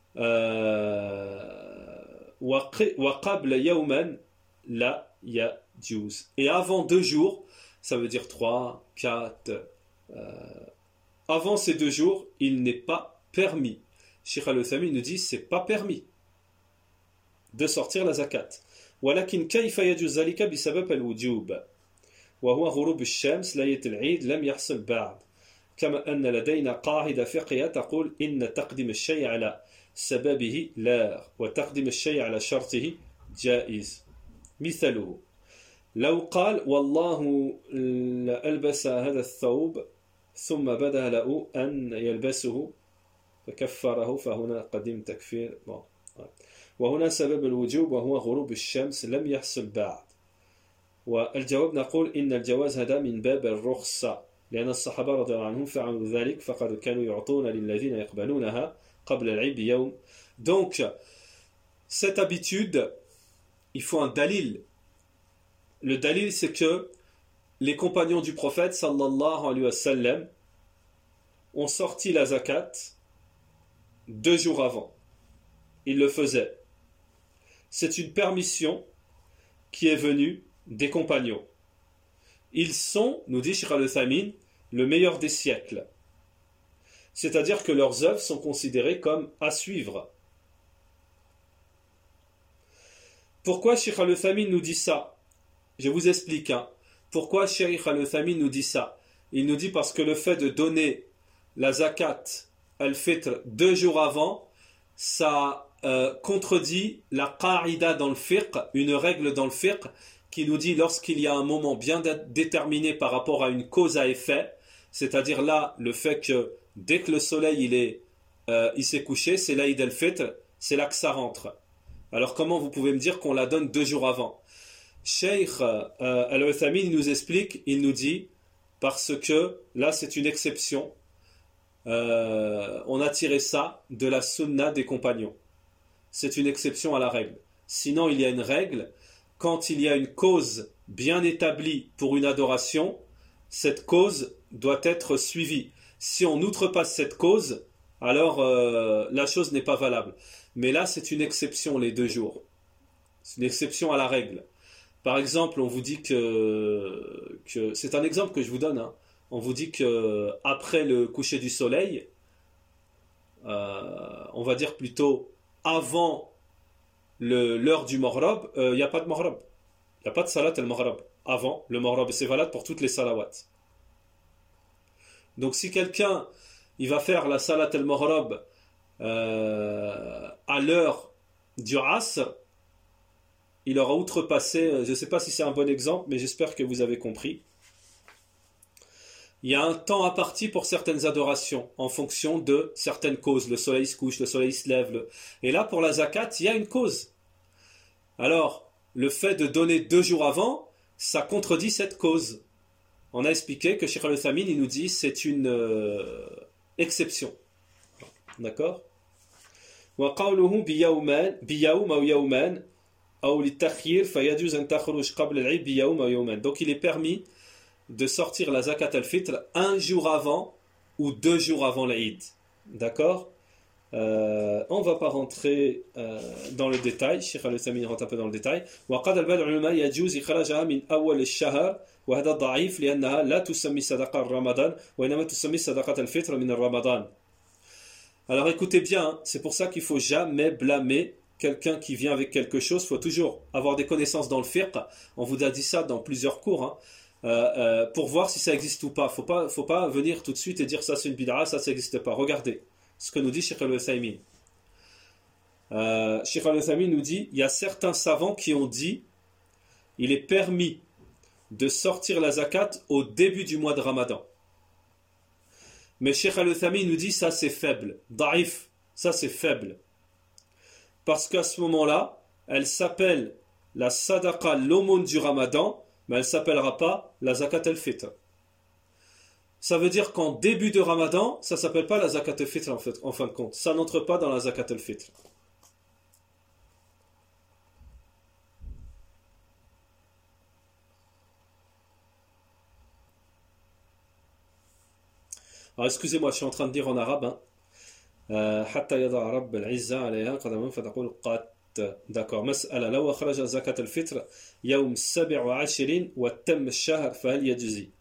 وقبل يوما لا يجوز. Et avant 2 jours, ça veut dire 3, 4. Avant ces 2 jours, il n'est pas permis. Shaykh al-Uthaymin nous dit, c'est pas permis de sortir la zakat. ولكن كيف يجوز ذلك بسبب الوجوب وهو غروب الشمس ليلة العيد لم يحصل بعد كما أن لدينا قاعدة فقهية تقول إن تقديم الشيء على سببه لا وتقديم الشيء على شرطه جائز. مثاله لو قال والله لألبس هذا الثوب ثم بدا له أن يلبسه فكفره فهنا قديم تكفير. وهنا سبب الوجوب وهو غروب الشمس لم يحصل بعد. والجواب نقول إن الجواز هذا من باب الرخصة لأن الصحابة رضي الله عنهم فعلوا ذلك فقد كانوا يعطون للذين يقبلونها قبل العيد بيوم. Donc, cette habitude, il faut un dalil. Le dalil, c'est que les compagnons du prophète sallallahu alayhi wa sallam ont sorti la zakat 2 jours avant. Ils le faisaient. C'est une permission qui est venue des compagnons. Ils sont, nous dit Shaykh al-Uthaymin, le meilleur des siècles. C'est-à-dire que leurs œuvres sont considérées comme à suivre. Pourquoi Shaykh al-Uthaymin nous dit ça? Je vous explique. Pourquoi Shaykh al-Uthaymin nous dit ça? Il nous dit parce que le fait de donner la zakat al-fitr 2 jours avant, ça contredit la qa'ida dans le fiqh, une règle dans le fiqh qui nous dit lorsqu'il y a un moment bien déterminé par rapport à une cause à effet, c'est-à-dire là le fait que dès que le soleil il s'est couché, c'est l'Aïd al-Fitr, c'est là que ça rentre. Alors comment vous pouvez me dire qu'on la donne 2 jours avant? Shaykh al-Uthaymin nous explique, il nous dit parce que là c'est une exception. On a tiré ça de la sunna des compagnons. C'est une exception à la règle. Sinon, il y a une règle. Quand il y a une cause bien établie pour une adoration, cette cause doit être suivie. Si on outrepasse cette cause, alors la chose n'est pas valable. Mais là, c'est une exception, les 2 jours. C'est une exception à la règle. Par exemple, on vous dit que c'est un exemple que je vous donne. On vous dit que après le coucher du soleil, on va dire plutôt avant l'heure du Maghrib, il n'y a pas de Maghrib. Il n'y a pas de salat al-Maghrib avant le Maghrib. Et c'est valable pour toutes les salawats. Donc si quelqu'un il va faire la salat al-Maghrib à l'heure du Asr, il aura outrepassé, je ne sais pas si c'est un bon exemple, mais j'espère que vous avez compris. Il y a un temps imparti pour certaines adorations en fonction de certaines causes. Le soleil se couche, le soleil se lève. Et là, pour la zakat, il y a une cause. Alors, le fait de donner 2 jours avant, ça contredit cette cause. On a expliqué que Shaykh al-Uthaymin, il nous dit c'est une exception. D'accord? وقوله بيوم أو يومان أو للتخيير فيجوز أن تخرج قبل العيد بيوم أو يومين. Donc il est permis de sortir la zakat al-fitr un jour avant ou 2 jours avant l'Eid. D'accord? On ne va pas rentrer dans le détail. Cheikh Al-Uthaymin rentre un peu dans le détail. وقد العلماء يجوز إخراجها من أول الشهر وهذا ضعيف لأنها لا تسمى صدقة رمضان وإنما تسمى صدقة الفطر من رمضان. Alors écoutez bien, c'est pour ça qu'il ne faut jamais blâmer quelqu'un qui vient avec quelque chose. Il faut toujours avoir des connaissances dans le fiqh. On vous a dit ça dans plusieurs cours, pour voir si ça existe ou pas. Faut pas venir tout de suite et dire ça c'est une bid'a, ça n'existe pas. Regardez ce que nous dit Cheikh Al-Uthaymin. Cheikh Al-Uthaymin nous dit, il y a certains savants qui ont dit il est permis de sortir la zakat au début du mois de Ramadan. Mais Cheikh Al-Uthaymin nous dit ça c'est faible, daif, ça c'est faible. Parce qu'à ce moment-là, elle s'appelle la sadaqa, l'aumône du Ramadan, mais elle ne s'appellera pas la zakat al-fitr. Ça veut dire qu'en début de Ramadan, ça ne s'appelle pas la zakat al-fitr en fin de compte. Ça n'entre pas dans la zakat al-fitr. Alors excusez-moi, je suis en train de dire en arabe. حتى يضع رب العزة عليها قدما فتقول قات. D'accord. مسألة لو أخرج زكاة الفطر يوم 27 وتم الشهر فهل يجزي؟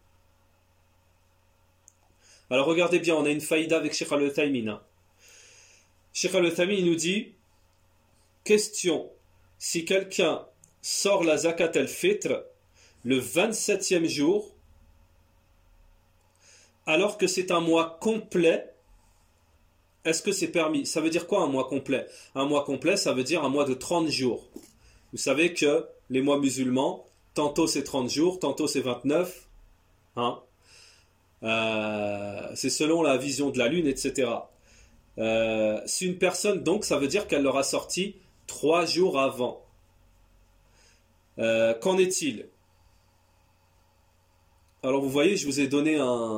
Alors regardez bien, on a une faïda avec Cheikh Al-Uthaymin. Cheikh Al-Uthaymin nous dit, question, si quelqu'un sort la zakat al-fitr le 27e jour, alors que c'est un mois complet, est-ce que c'est permis? Ça veut dire quoi un mois complet? Un mois complet, ça veut dire un mois de 30 jours. Vous savez que les mois musulmans, tantôt c'est 30 jours, tantôt c'est 29. Hein? C'est selon la vision de la lune, etc. Si une personne, donc, ça veut dire qu'elle l'aura sorti 3 jours avant. Qu'en est-il? Alors vous voyez, je vous ai donné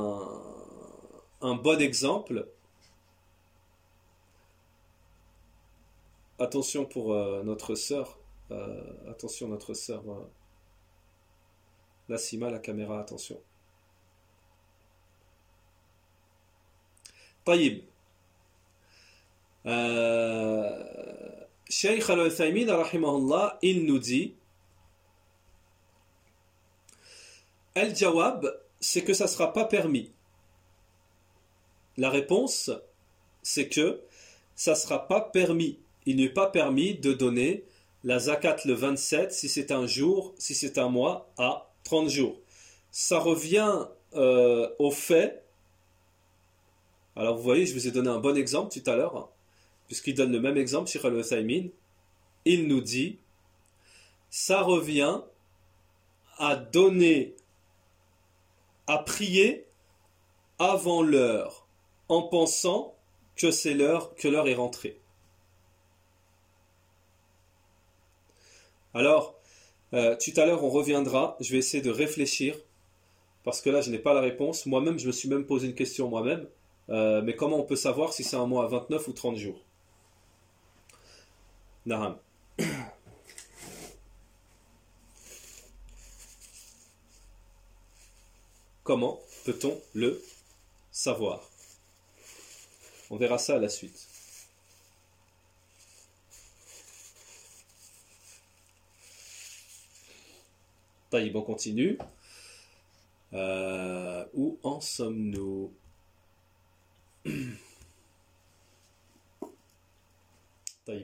un bon exemple. Attention pour notre sœur. Attention notre sœur. Là, Sima, la caméra, attention. طيب. Cheikh Al-Uthaymin, rahimahullah, il nous dit, Al-Jawab, c'est que ça ne sera pas permis. La réponse, c'est que ça ne sera pas permis. Il n'est pas permis de donner la zakat le 27 si c'est un jour, si c'est un mois, à 30 jours. Ça revient au fait. Alors vous voyez, je vous ai donné un bon exemple tout à l'heure, puisqu'il donne le même exemple, Cheikh Al-Uthaymin. Il nous dit, ça revient à donner, à prier avant l'heure, en pensant que c'est l'heure, que l'heure est rentrée. Alors, tout à l'heure on reviendra, je vais essayer de réfléchir, parce que là je n'ai pas la réponse. Moi-même, je me suis même posé une question moi-même, mais comment on peut savoir si c'est un mois à 29 ou 30 jours? Naham. Comment peut-on le savoir? On verra ça à la suite. Taïb, on continue. Où en sommes-nous? Taïb.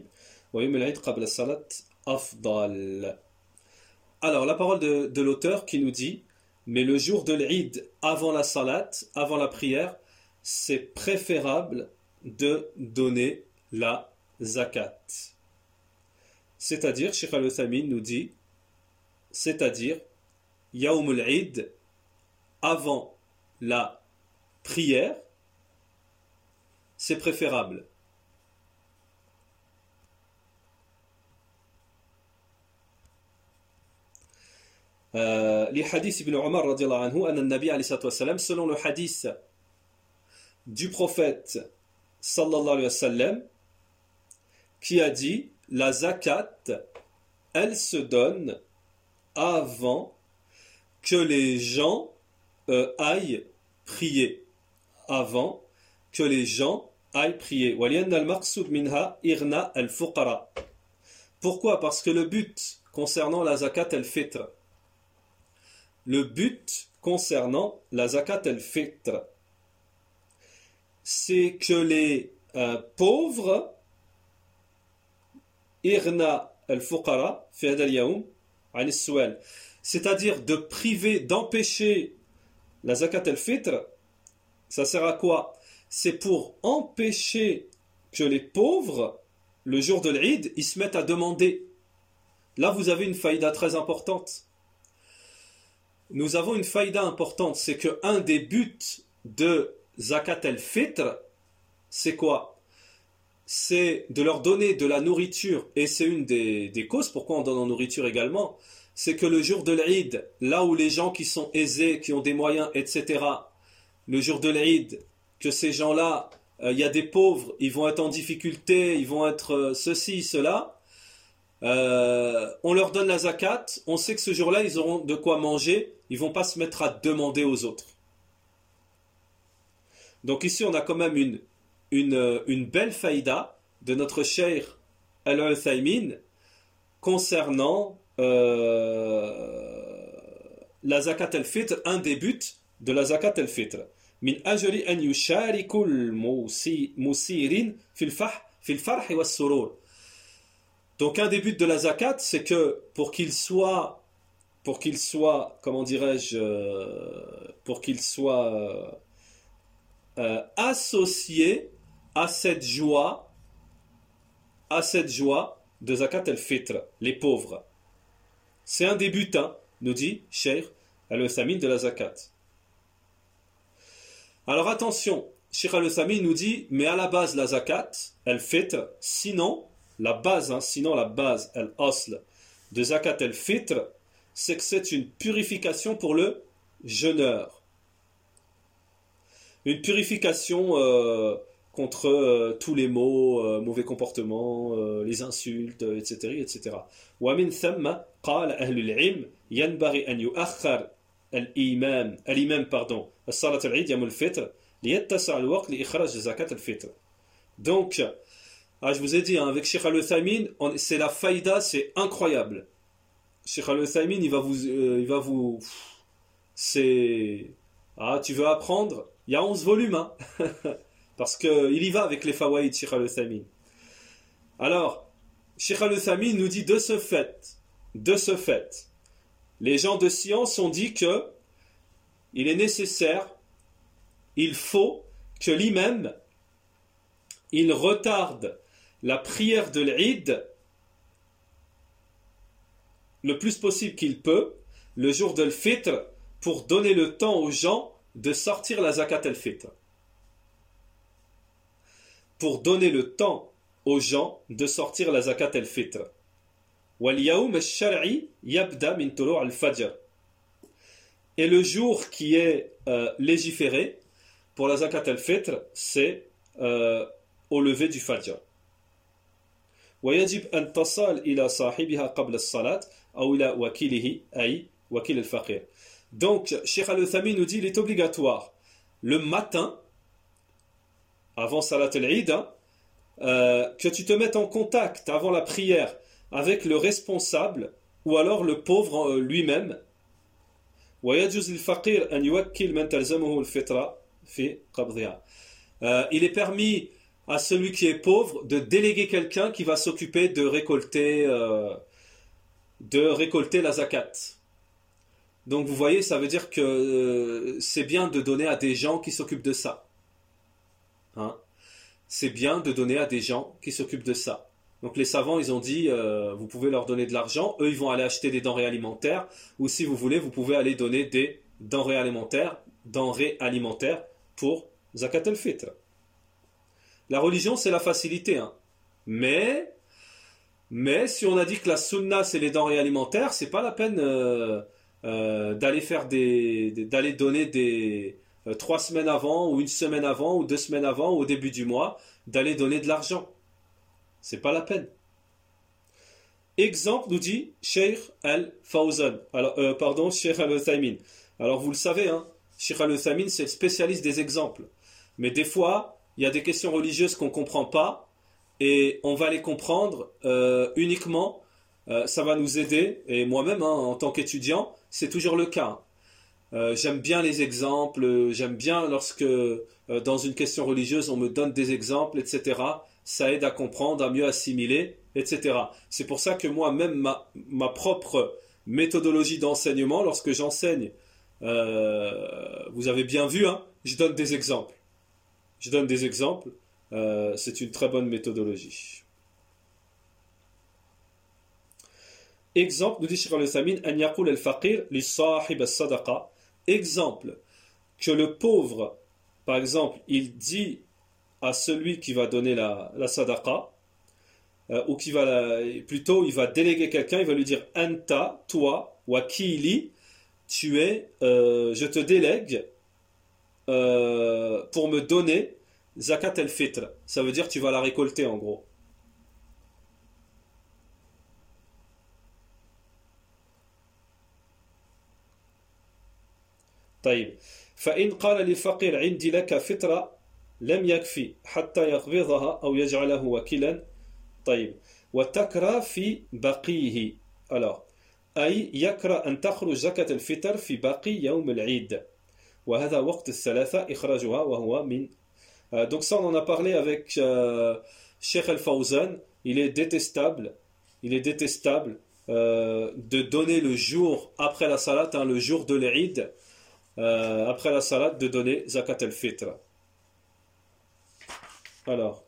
Alors, la parole de l'auteur qui nous dit, mais le jour de l'Eid avant la salat, avant la prière, c'est préférable de donner la zakat. C'est-à-dire, Cheikh Al-Uthaymin nous dit, c'est-à-dire, Yaoum al-Eid, avant la prière, c'est préférable. Les hadiths Ibn Omar radiallahu anhu, anna Nabi alayhi salatu wassalam, selon le hadith du prophète sallallahu alayhi wa sallam, qui a dit, la zakat, elle se donne avant que les gens aillent prier. Avant que les gens aillent prier. وَلِأَنَّ الْمَقْصُودَ مِنْهَا إِغْنَاءَ الْفُقَرَاءِ. Pourquoi? Parce que le but concernant la zakat al-fitr, c'est que les pauvres, إِغْنَاءَ الْفُقَرَاءِ في هذا اليوم عن السؤال, c'est-à-dire de priver, d'empêcher la zakat al-fitr. Ça sert à quoi? C'est pour empêcher que les pauvres, le jour de l'Eid, ils se mettent à demander. Là, vous avez une faïda très importante. Nous avons une faïda importante, c'est que un des buts de zakat al-fitr, c'est quoi? C'est de leur donner de la nourriture, et c'est une des causes pourquoi on donne en nourriture également, c'est que le jour de l'Eid, là où les gens qui sont aisés, qui ont des moyens, etc., le jour de l'Eid, que ces gens-là, il y a des pauvres, ils vont être en difficulté, ils vont être ceci, cela, on leur donne la zakat, on sait que ce jour-là, ils auront de quoi manger, ils ne vont pas se mettre à demander aux autres. Donc ici, on a quand même une belle faïda de notre cheikh Al-Uthaymin concernant la zakat al-fitr, un des buts de la zakat al-fitr. Min ajli an yusharikul musirin fil farh wa surur. Donc un des buts de la zakat, c'est que pour qu'il soit, comment dirais-je, pour qu'il soit associé à cette joie de zakat al-fitr, les pauvres. C'est un des buts, nous dit Cheikh Al-Uthaymin de la zakat. Alors attention, Cheikh Al-Uthaymin nous dit, mais à la base la zakat, al-fitr, sinon la base, al-asl de zakat al-fitr, c'est que c'est une purification pour le jeûneur. Une purification contre tous les maux, mauvais comportements, les insultes, etc. etc. ومن ثم قال أهل العلم ينبغي أن يؤخر الإمام الصلاة العيد يوم الفطر ليتسع الوقت لإخراج زكاة الفطر. Donc, je vous ai dit, avec Cheikh Al-Uthaymin, c'est la faïda, c'est incroyable. Cheikh Al-Uthaymin, il va vous... C'est... tu veux apprendre? Il y a 11 volumes, parce qu'il y va avec les fawaïd, Cheikh Al-Uthaymin. Alors, Cheikh Al-Uthaymin nous dit de ce fait, les gens de science ont dit que il est nécessaire, il faut que l'imam, il retarde la prière de l'Eid le plus possible qu'il peut, le jour de l'Fitr, pour donner le temps aux gens de sortir la zakat al-fitr. Pour donner le temps aux gens de sortir la zakat al-fitr. وَالْيَوْمَ الشَّرْعِ يَبْدَى مِنْ طُلُوعِ الْفَجْرِ. Et le jour qui est légiféré pour la zakat al-fitr, c'est au lever du fajr. ويجب أن تصل إلى صاحبها قبل الصلاة أو إلى وكيله أي وكيل الفقير. Donc, Cheikh Al-Uthaymin nous dit, il est obligatoire le matin, avant Salat al-Eid, que tu te mettes en contact avant la prière avec le responsable ou alors le pauvre lui-même. ويجوز للفقير أن يوكل من تلزمه الفطرة في قبضها. Il est permis à celui qui est pauvre de déléguer quelqu'un qui va s'occuper de récolter la zakat. Donc vous voyez, ça veut dire que c'est bien de donner à des gens qui s'occupent de ça. C'est bien de donner à des gens qui s'occupent de ça. Donc les savants, ils ont dit, vous pouvez leur donner de l'argent, eux ils vont aller acheter des denrées alimentaires, ou si vous voulez, vous pouvez aller donner des denrées alimentaires pour zakat al-fitr. La religion, c'est la facilité, mais si on a dit que la sunna, c'est les denrées alimentaires, c'est pas la peine d'aller donner des 3 semaines avant, ou 1 semaine avant, ou 2 semaines avant, ou au début du mois, d'aller donner de l'argent. C'est pas la peine. Exemple, nous dit Sheikh Al-Fawzan. Alors, pardon, Sheikh Al-Uthaymin. Alors, vous le savez, hein, Sheikh Al-Uthaymin, c'est le spécialiste des exemples. Mais des fois, il y a des questions religieuses qu'on ne comprend pas et on va les comprendre uniquement. Ça va nous aider. Et moi-même, hein, en tant qu'étudiant, c'est toujours le cas. J'aime bien les exemples. J'aime bien lorsque, dans une question religieuse, on me donne des exemples, etc. Ça aide à comprendre, à mieux assimiler, etc. C'est pour ça que moi, même ma propre méthodologie d'enseignement, lorsque j'enseigne, vous avez bien vu, hein, je donne des exemples. Je donne des exemples. C'est une très bonne méthodologie. Exemple, nous dit Cheikh Al-Uthaymeen, an yaqul al-faqir li sahib as-sadaqa. Exemple, que le pauvre, par exemple, il dit à celui qui va donner la sadaqa, ou qui va plutôt il va déléguer quelqu'un, il va lui dire anta, toi, wakili, tu es, je te délègue pour me donner zakat al-fitr. Ça veut dire tu vas la récolter en gros. طيب فإن قال للفقير عندي لك فطرة لم يكفي حتى يقبضها أو يجعله وكيلا طيب وتكره في بقيه alors أي يكره أن تخرج زكاة الفطر في باقي يوم العيد وهذا وقت الثلاثة إخراجها وهو من donc ça on en a parlé avec Cheikh Al-Fawzan. Il est détestable de donner le jour après la salat, hein, le jour de l'Eid, après la salat, de donner zakat al-fitr. Alors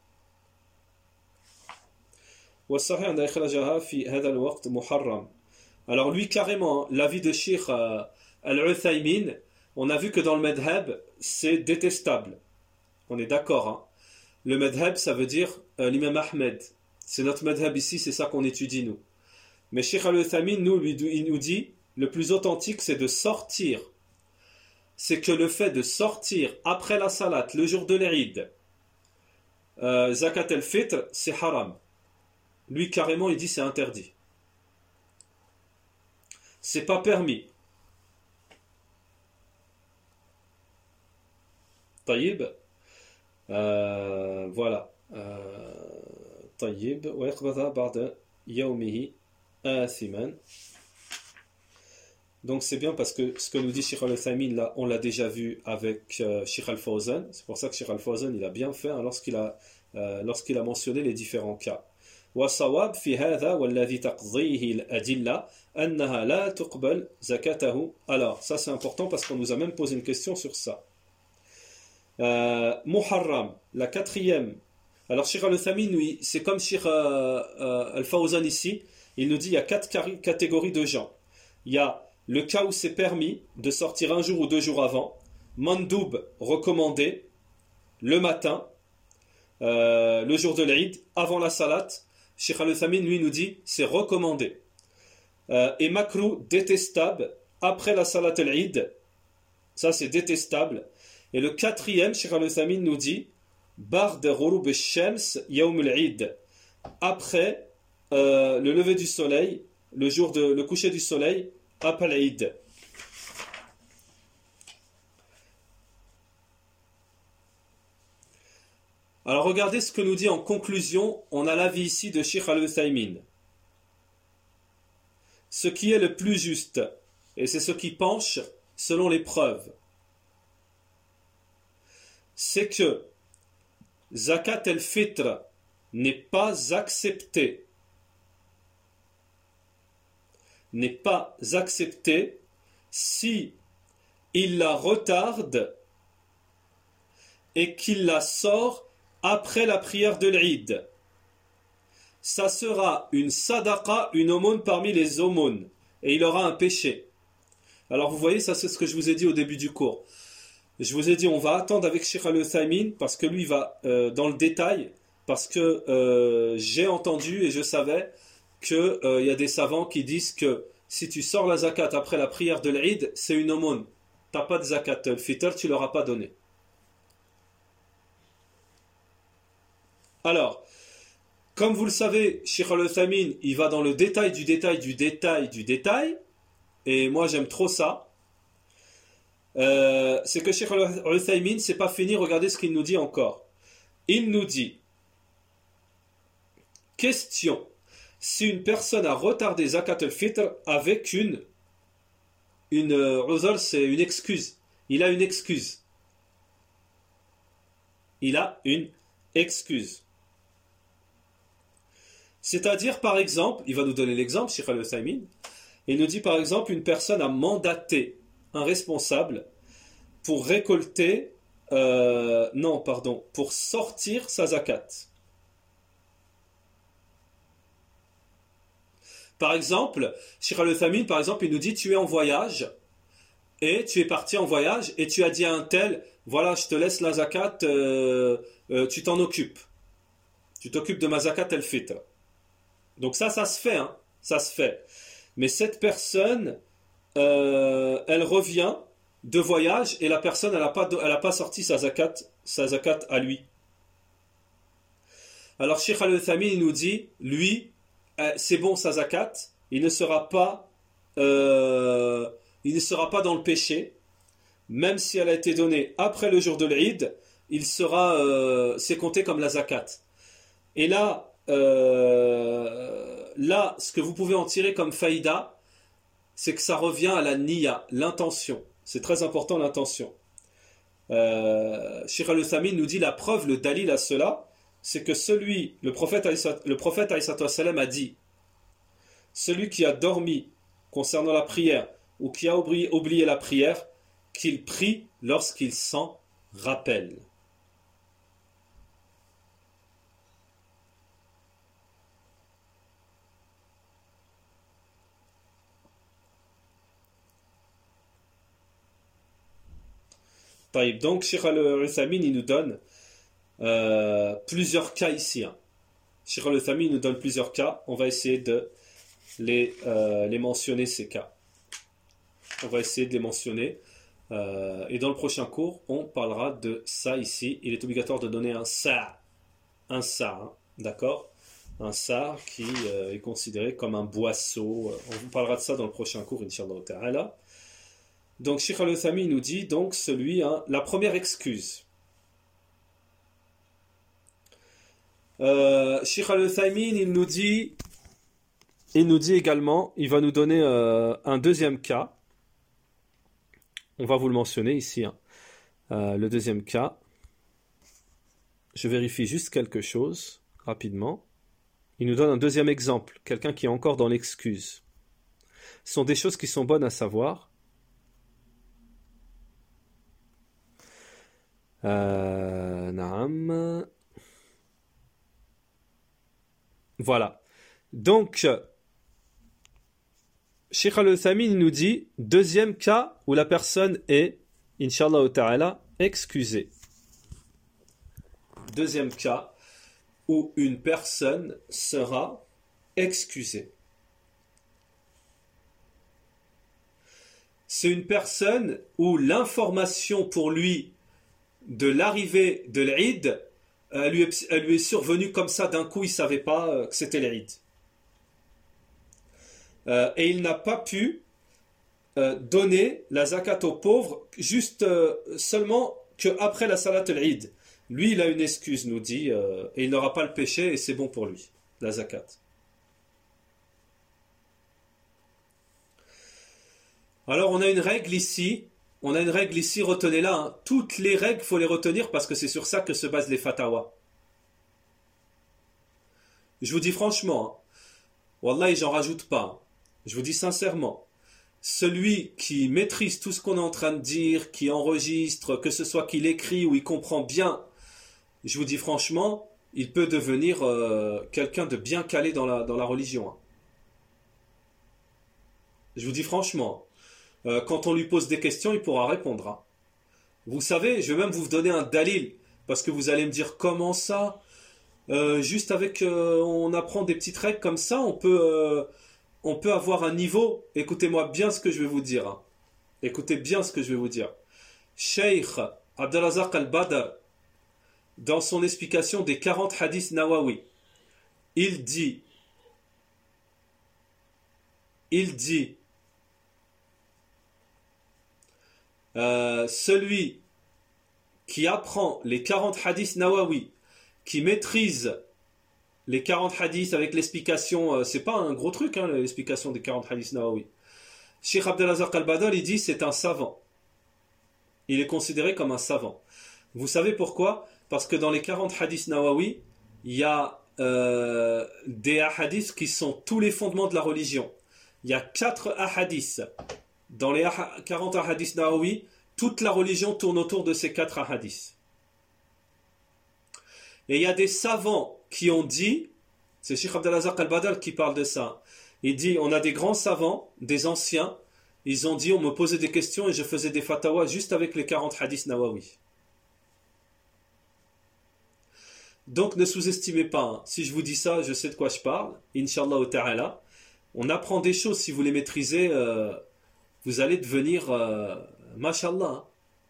والصحيح أن إخراجها في هذا الوقت محرم. Alors lui carrément, l'avis de Cheikh Al-Uthaymin, on a vu que dans le madhab c'est détestable. On est d'accord, hein. Le madhab ça veut dire l'imam Ahmed. C'est notre madhab ici, c'est ça qu'on étudie nous. Mais Cheikh Al-Uthaymin, il nous dit le plus authentique c'est de sortir. C'est que le fait de sortir après la salat, le jour de l'Eid, zakat al-fitr, c'est haram. Lui, carrément, il dit c'est interdit. C'est pas permis. Taïb. Voilà. Taïb. Wa yaqbadha ba'da yawmihi athiman. Donc c'est bien parce que ce que nous dit Cheikh Al-Uthaymin là, on l'a déjà vu avec Cheikh Al-Fawzan. C'est pour ça que Cheikh Al-Fawzan il a bien fait hein, lorsqu'il a mentionné les différents cas. وصواب في هذا والذي تقضيه الأدلة أنها لا تقبل زكاته. Alors ça c'est important parce qu'on nous a même posé une question sur ça. Muharram, la quatrième. Alors Cheikh Al-Uthaymin, oui, c'est comme Cheikh Al-Fawzan ici, il nous dit il y a 4 catégories de gens. Il y a le cas où c'est permis de sortir un jour ou 2 jours avant, mandoub recommandé, le matin, le jour de l'Eid, avant la salat. Cheikh Al-Uthaymeen, lui, nous dit c'est recommandé. Et makrou, détestable, après la salat al-Eid, ça c'est détestable. Et le quatrième, Cheikh Al-Uthaymeen nous dit bar de ghurub al-shams yawm al-Eid, après le lever du soleil, le coucher du soleil, après l'Eid. Alors regardez ce que nous dit en conclusion, on a l'avis ici de Cheikh Al-Uthaymin. Ce qui est le plus juste, et c'est ce qui penche selon les preuves, c'est que Zakat el-Fitr n'est pas accepté. N'est pas accepté si il la retarde et qu'il la sort après la prière de l'Eid. Ça sera une sadaqa, une aumône parmi les aumônes, et il aura un péché. Alors vous voyez, ça c'est ce que je vous ai dit au début du cours. Je vous ai dit on va attendre avec Cheikh Al-Uthaymin parce que lui va dans le détail, parce que j'ai entendu et je savais qu'il y a des savants qui disent que si tu sors la zakat après la prière de l'Eid, c'est une aumône. Tu n'as pas de zakat al-fitr, tu ne l'auras pas donné. Alors, Comme vous le savez, Cheikh Al-Uthaymin, il va dans le détail du détail du détail du détail, et moi j'aime trop ça. C'est que Cheikh Al-Uthaymin, c'est pas fini, regardez ce qu'il nous dit encore. Il nous dit, question, si une personne a retardé Zakat al-Fitr avec une uzr, c'est une excuse. Il a une excuse. Il a une excuse. C'est-à-dire, par exemple, il va nous donner l'exemple, Cheikh Al-Uthaymin, il nous dit par exemple, une personne a mandaté un responsable pour récolter, pour sortir sa zakat. Par exemple, Cheikh Al-Uthaymin, par exemple, il nous dit, tu es en voyage, et tu es parti en voyage, et tu as dit à un tel, voilà, je te laisse la zakat, tu t'en occupes. Tu t'occupes de ma zakat al-fitr. Donc ça se fait, hein, ça se fait. Mais cette personne, elle revient de voyage, et la personne, elle n'a pas sorti sa zakat à lui. Alors, Cheikh Al-Uthaymin, il nous dit, lui, c'est bon sa zakat, il ne sera pas dans le péché, même si elle a été donnée après le jour de l'Eid, c'est compté comme la zakat. Et là, ce que vous pouvez en tirer comme faïda, c'est que ça revient à la niya, l'intention. C'est très important, l'intention. Cheikh Al-Uthaymin nous dit la preuve, le dalil à cela, c'est que le prophète a dit, celui qui a dormi concernant la prière ou qui a oublié la prière, qu'il prie lorsqu'il s'en rappelle. Donc, Cheikh Al-Uthaymin, il nous donne plusieurs cas ici. Hein. Cheikh Al-Uthaymin nous donne plusieurs cas. On va essayer de les mentionner, ces cas. On va essayer de les mentionner. Et dans le prochain cours, on parlera de ça ici. Il est obligatoire de donner un sa'. Un sa', hein, d'accord? Un sa' qui est considéré comme un boisseau. On vous parlera de ça dans le prochain cours, Inch'Allah Ta'ala. Donc, Cheikh Al-Uthaymin nous dit donc la première excuse. Cheikh Al-Uthaymin, il nous dit également, il va nous donner un deuxième cas. On va vous le mentionner ici. Hein. Le deuxième cas. Je vérifie juste quelque chose rapidement. Il nous donne un deuxième exemple. Quelqu'un qui est encore dans l'excuse. Ce sont des choses qui sont bonnes à savoir. Naam. Voilà. Donc, Cheikh Al-Uthaymin nous dit, deuxième cas où la personne est, Inch'Allah Ta'ala, excusée. Deuxième cas où une personne sera excusée. C'est une personne où l'information pour lui de l'arrivée de l'Eid, elle lui est survenue comme ça d'un coup, il ne savait pas que c'était l'Eid. Et il n'a pas pu donner la zakat aux pauvres juste seulement qu'après la salat al-Eid. Lui, il a une excuse, nous dit, et il n'aura pas le péché et c'est bon pour lui, la zakat. Alors on a une règle ici, retenez-la. Hein. Toutes les règles, il faut les retenir parce que c'est sur ça que se basent les fatawas. Je vous dis franchement, hein, Wallahi, j'en rajoute pas. Hein. Je vous dis sincèrement, celui qui maîtrise tout ce qu'on est en train de dire, qui enregistre, que ce soit qu'il écrit ou il comprend bien, je vous dis franchement, il peut devenir quelqu'un de bien calé dans la religion. Hein. Je vous dis franchement, quand on lui pose des questions, il pourra répondre. Hein. Vous savez, je vais même vous donner un dalil, parce que vous allez me dire comment ça, juste avec, on apprend des petites règles comme ça, on peut avoir un niveau. Écoutez-moi bien ce que je vais vous dire. Hein. Écoutez bien ce que je vais vous dire. Cheikh Abdelrazak al-Badr, dans son explication des 40 hadiths Nawawi, il dit, celui qui apprend les 40 hadiths Nawawi, qui maîtrise les 40 hadiths avec l'explication, c'est pas un gros truc, hein, l'explication des 40 hadiths Nawawi. Cheikh Abdelazak al-Badal, il dit c'est un savant. Il est considéré comme un savant. Vous savez pourquoi? Parce que dans les 40 hadiths Nawawi, il y a des hadiths qui sont tous les fondements de la religion. Il y a 4 hadiths. Dans les 40 hadiths Nawawi, toute la religion tourne autour de ces 4 hadiths. Et il y a des savants qui ont dit, c'est Cheikh Abdelazak al-Badal qui parle de ça, il dit, on a des grands savants, des anciens, ils ont dit, on me posait des questions et je faisais des fatawas juste avec les 40 hadiths Nawawi. Donc ne sous-estimez pas, hein. Si je vous dis ça, je sais de quoi je parle, Inch'Allah ta'ala. On apprend des choses, si vous les maîtrisez, vous allez devenir, mashallah. Hein.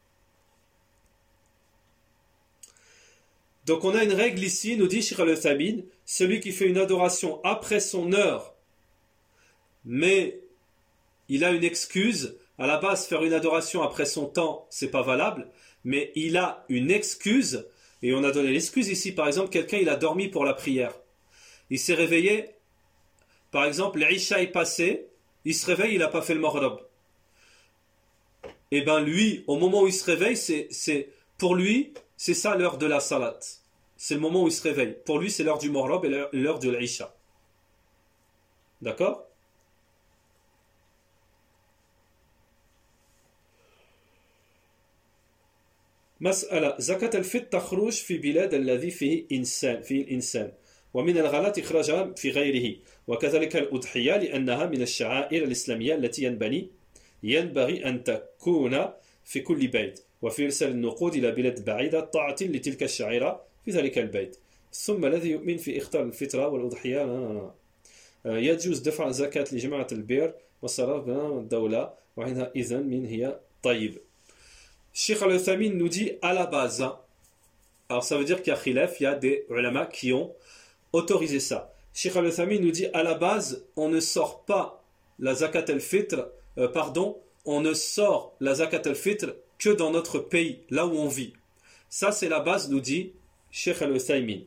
Donc on a une règle ici, nous dit Cheikh al-Uthaymeen, celui qui fait une adoration après son heure, mais il a une excuse. À la base, faire une adoration après son temps, c'est pas valable, mais il a une excuse, et on a donné l'excuse ici. Par exemple, quelqu'un il a dormi pour la prière, il s'est réveillé, par exemple, l'Isha est passé, il se réveille, il n'a pas fait le Maghrib. Et ben lui, au moment où il se réveille, pour lui, c'est ça l'heure de la salat. C'est le moment où il se réveille. Pour lui, c'est l'heure du Maghrib et l'heure de l'Isha. D'accord? مسألة زكاة الفطر تخرج في بلاد الذي فيه الإنسان ومن الغلط إخراجها في غيره وكذلك الأضحية لأنها من الشعائر الإسلامية التي ينبغي أن تكون في كل بيت وفي إرسال النقود إلى بلاد بعيدة طاعة لتلك الشعيرة في ذلك البيت ثم الذي يؤمن في إختار الفطرة والأضحية يجوز دفع زكاة لجماعة البر والصرف الدولة وعندها إذن من هي طيب. Cheikh al-Uthaymeen nous dit à la base, alors ça veut dire qu'il y a khilaf, il y a des ulama qui ont autorisé ça. Cheikh al-Uthaymeen nous dit à la base, on ne sort pas la zakat al-fitr, on ne sort la zakat al-fitr que dans notre pays, là où on vit. Ça c'est la base, nous dit Cheikh al-Uthaymeen.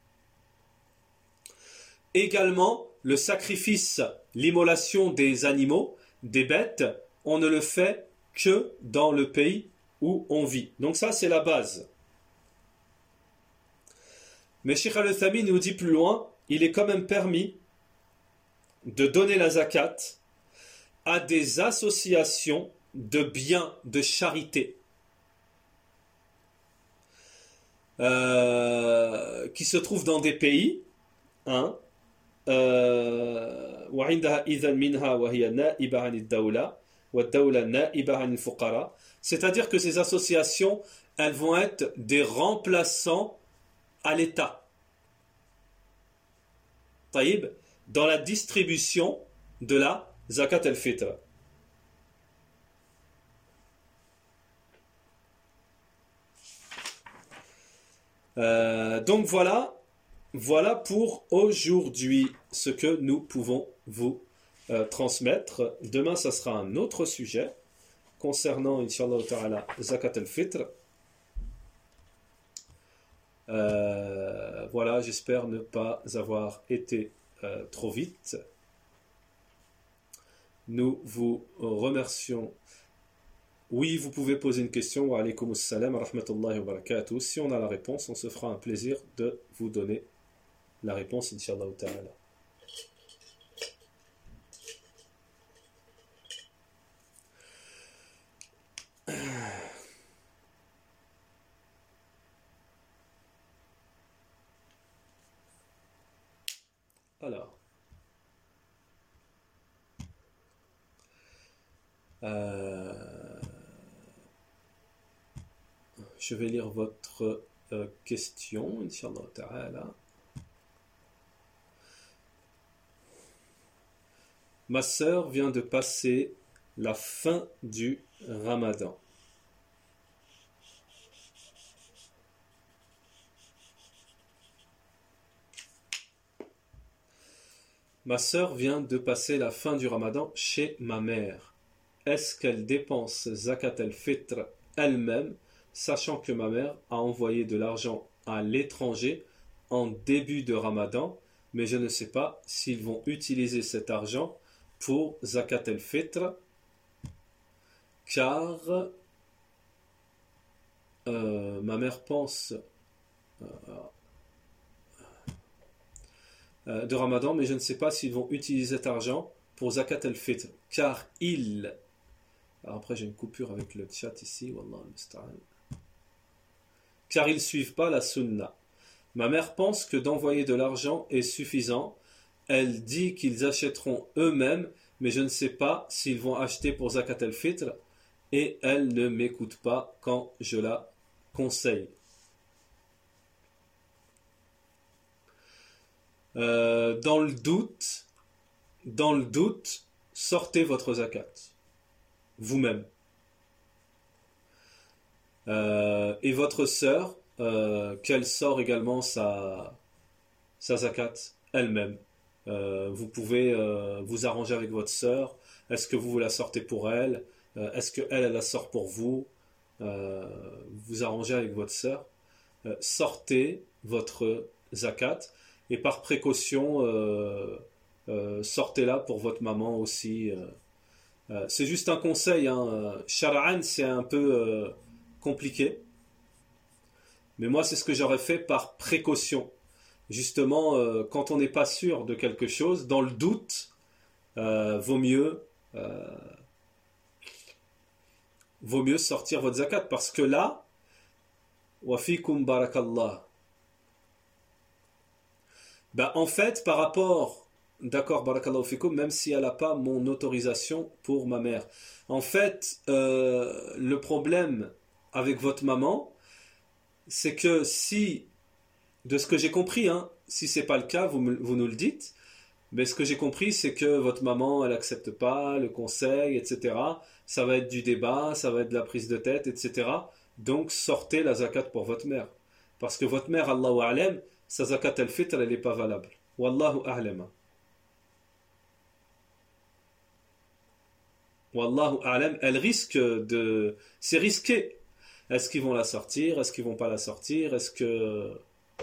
Également, le sacrifice, l'immolation des animaux, des bêtes, on ne le fait que dans le pays où on vit. Donc ça c'est la base. Mais Cheikh al-Uthaymeen nous dit plus loin, il est quand même permis de donner la zakat à des associations de biens, de charité, qui se trouvent dans des pays, hein, وعندها إذن منها وهي نائبة عن الدولة والدولة نائبة عن الفقراء. C'est-à-dire que ces associations, elles vont être des remplaçants à l'État. Taïb, dans la distribution de la zakat al-fitr. Donc voilà pour aujourd'hui ce que nous pouvons vous transmettre. Demain, ça sera un autre sujet concernant, Inch'Allah ta'ala, zakat al-fitr. Voilà, j'espère ne pas avoir été trop vite. Nous vous remercions. Oui, vous pouvez poser une question. Wa alaykoum assalam wa rahmatullahi wa barakatuh. Si on a la réponse, on se fera un plaisir de vous donner la réponse, Inch'Allah ta'ala. Alors, je vais lire votre question, Inch'Allah ta'ala. Ma sœur vient de passer la fin du Ramadan. Ma sœur vient de passer la fin du Ramadan chez ma mère. Est-ce qu'elle dépense zakat al-fitr elle-même, sachant que ma mère a envoyé de l'argent à l'étranger en début de Ramadan, mais je ne sais pas s'ils vont utiliser cet argent pour zakat al-fitr, car ma mère pense de Ramadan, mais je ne sais pas s'ils vont utiliser cet argent pour zakat al-fitr, car ils... Alors après j'ai une coupure avec le chat ici, wallah al-musta'an. Car ils ne suivent pas la sunna. Ma mère pense que d'envoyer de l'argent est suffisant. Elle dit qu'ils achèteront eux-mêmes, mais je ne sais pas s'ils vont acheter pour zakat al-fitr, et elle ne m'écoute pas quand je la conseille. Dans le doute, sortez votre zakat, vous-même. Et votre sœur, qu'elle sort également sa zakat elle-même. Vous pouvez vous arranger avec votre sœur. Est-ce que vous la sortez pour elle? Est-ce qu'elle la sort pour vous? Vous arrangez avec votre sœur. Sortez votre zakat. Et par précaution, sortez-la pour votre maman aussi. C'est juste un conseil. Shar'an, c'est un peu compliqué. Mais moi, c'est ce que j'aurais fait par précaution. Justement, quand on n'est pas sûr de quelque chose, dans le doute, vaut mieux sortir votre zakat. Parce que là, wa fikum barakallah. Ben, en fait, par rapport, d'accord, barakallahu fikum, même si elle n'a pas mon autorisation pour ma mère. En fait, le problème avec votre maman, c'est que si, de ce que j'ai compris, si c'est pas le cas, vous nous le dites, mais ce que j'ai compris, c'est que votre maman, elle accepte pas le conseil, etc. Ça va être du débat, ça va être de la prise de tête, etc. Donc, sortez la zakat pour votre mère. Parce que votre mère, Allahu a'lam, sa zakat al-fitr, elle n'est pas valable. Wallahu a'lam. Wallahu a'lam, elle risque de... C'est risqué. Est-ce qu'ils vont la sortir? Est-ce qu'ils vont pas la sortir? Est-ce que...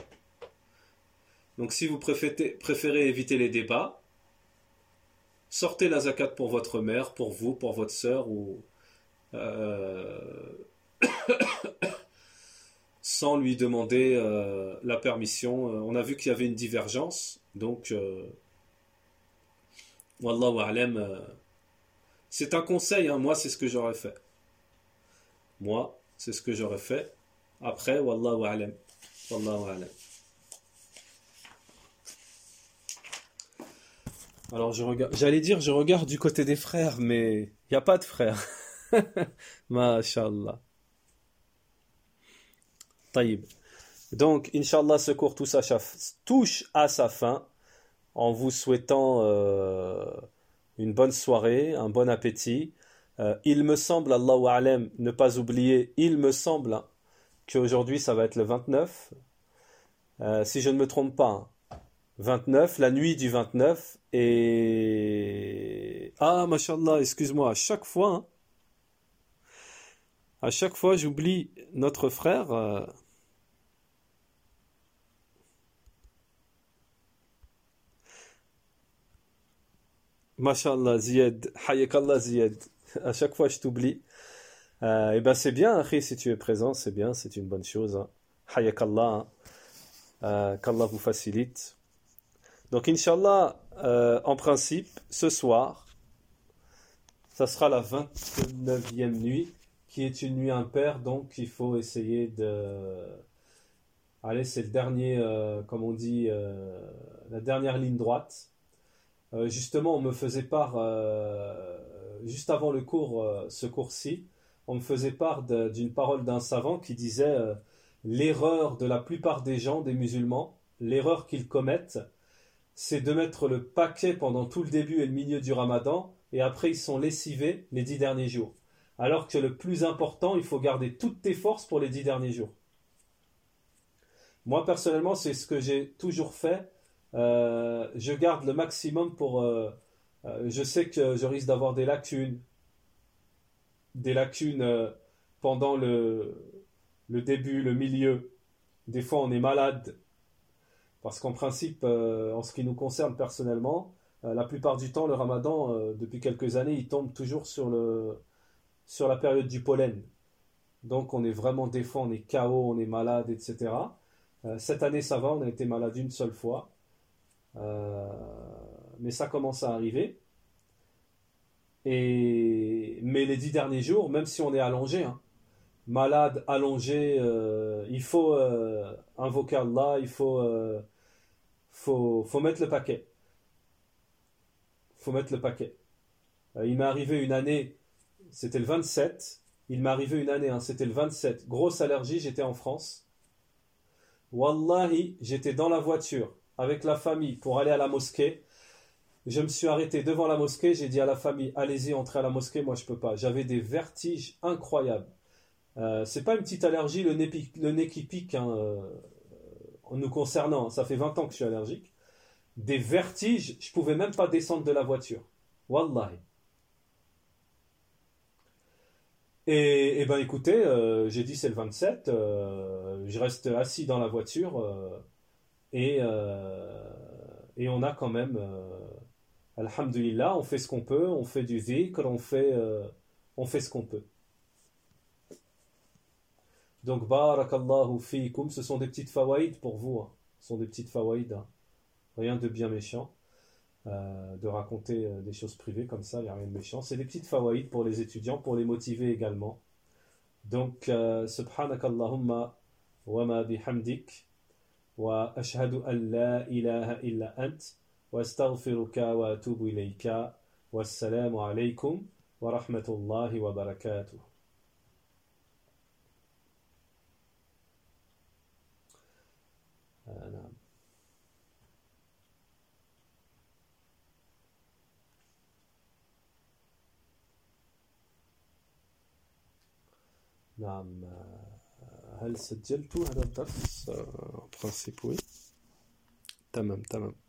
Donc si vous préférez éviter les débats, sortez la zakat pour votre mère, pour vous, pour votre sœur, ou... sans lui demander la permission. On a vu qu'il y avait une divergence, donc wallahu a'lam, c'est un conseil, moi c'est ce que j'aurais fait. Moi, c'est ce que j'aurais fait. Après, wallahu a'lam. Wallahu a'lam. Alors j'allais dire je regarde du côté des frères, mais il n'y a pas de frères. Masha'Allah. Taïb. Donc, Inch'Allah, ce cours touche à sa fin en vous souhaitant une bonne soirée, un bon appétit. Il me semble, Allahu A'lam, ne pas oublier, il me semble qu'aujourd'hui ça va être le 29, si je ne me trompe pas. 29, la nuit du 29, et... Ah, mashallah, excuse-moi, à chaque fois j'oublie notre frère... Mashallah, Ziyad, Hayakallah Ziyad. À chaque fois, je t'oublie. Et ben, c'est bien, Akhi, si tu es présent, c'est bien, c'est une bonne chose. Hayakallah, qu'Allah vous facilite. Donc, Inch'Allah, en principe, ce soir, ça sera la 29e nuit, qui est une nuit impaire, donc il faut essayer de... Allez, c'est le dernier, comme on dit, la dernière ligne droite. Justement, on me faisait part, juste avant le cours, ce cours-ci, on me faisait part d'une parole d'un savant qui disait l'erreur de la plupart des gens, des musulmans, l'erreur qu'ils commettent, c'est de mettre le paquet pendant tout le début et le milieu du Ramadan, et après ils sont lessivés les 10 derniers jours. Alors que le plus important, il faut garder toutes tes forces pour les 10 derniers jours. Moi, personnellement, c'est ce que j'ai toujours fait. je garde le maximum pour... je sais que je risque d'avoir des lacunes pendant le début, le milieu. Des fois, on est malade. Parce qu'en principe, en ce qui nous concerne personnellement, la plupart du temps, le ramadan, depuis quelques années, il tombe toujours sur la période du pollen. Donc, on est vraiment des fois, on est KO, on est malade, etc. Cette année, ça va, on a été malade une seule fois. Mais ça commence à arriver. Mais les 10 derniers jours, même si on est allongé, hein, malade, allongé, il faut invoquer Allah, faut mettre le paquet. Faut mettre le paquet. Il m'est arrivé une année, c'était le 27. Il m'est arrivé une année, hein, c'était le 27. Grosse allergie, j'étais en France. Wallahi, j'étais dans la voiture avec la famille pour aller à la mosquée. Je me suis arrêté devant la mosquée, j'ai dit à la famille, allez-y, entrez à la mosquée, moi je peux pas. J'avais des vertiges incroyables. C'est pas une petite allergie, le nez qui pique, hein, en nous concernant, ça fait 20 ans que je suis allergique. Des vertiges, je pouvais même pas descendre de la voiture. Wallahi. Et ben écoutez, j'ai dit c'est le 27, je reste assis dans la voiture et, euh, et on a quand même, alhamdulillah, on fait ce qu'on peut, on fait du dhikr, on fait ce qu'on peut. Donc, barakallahu fiikum, ce sont des petites fawaïd pour vous, hein. Ce sont des petites fawaïd, hein. Rien de bien méchant, de raconter des choses privées comme ça, il n'y a rien de méchant. C'est des petites fawaïd pour les étudiants, pour les motiver également. Donc, subhanakallahumma wa ma bihamdik, wa ashhadu an la ilaha illa ant, wa astaghfiruka wa atubu ilayka, wassalamu alaykum wa rahmatullahi wa barakatuh. نعم. نعم. هل سجلت هذا الدرس؟ en principe oui. تمام.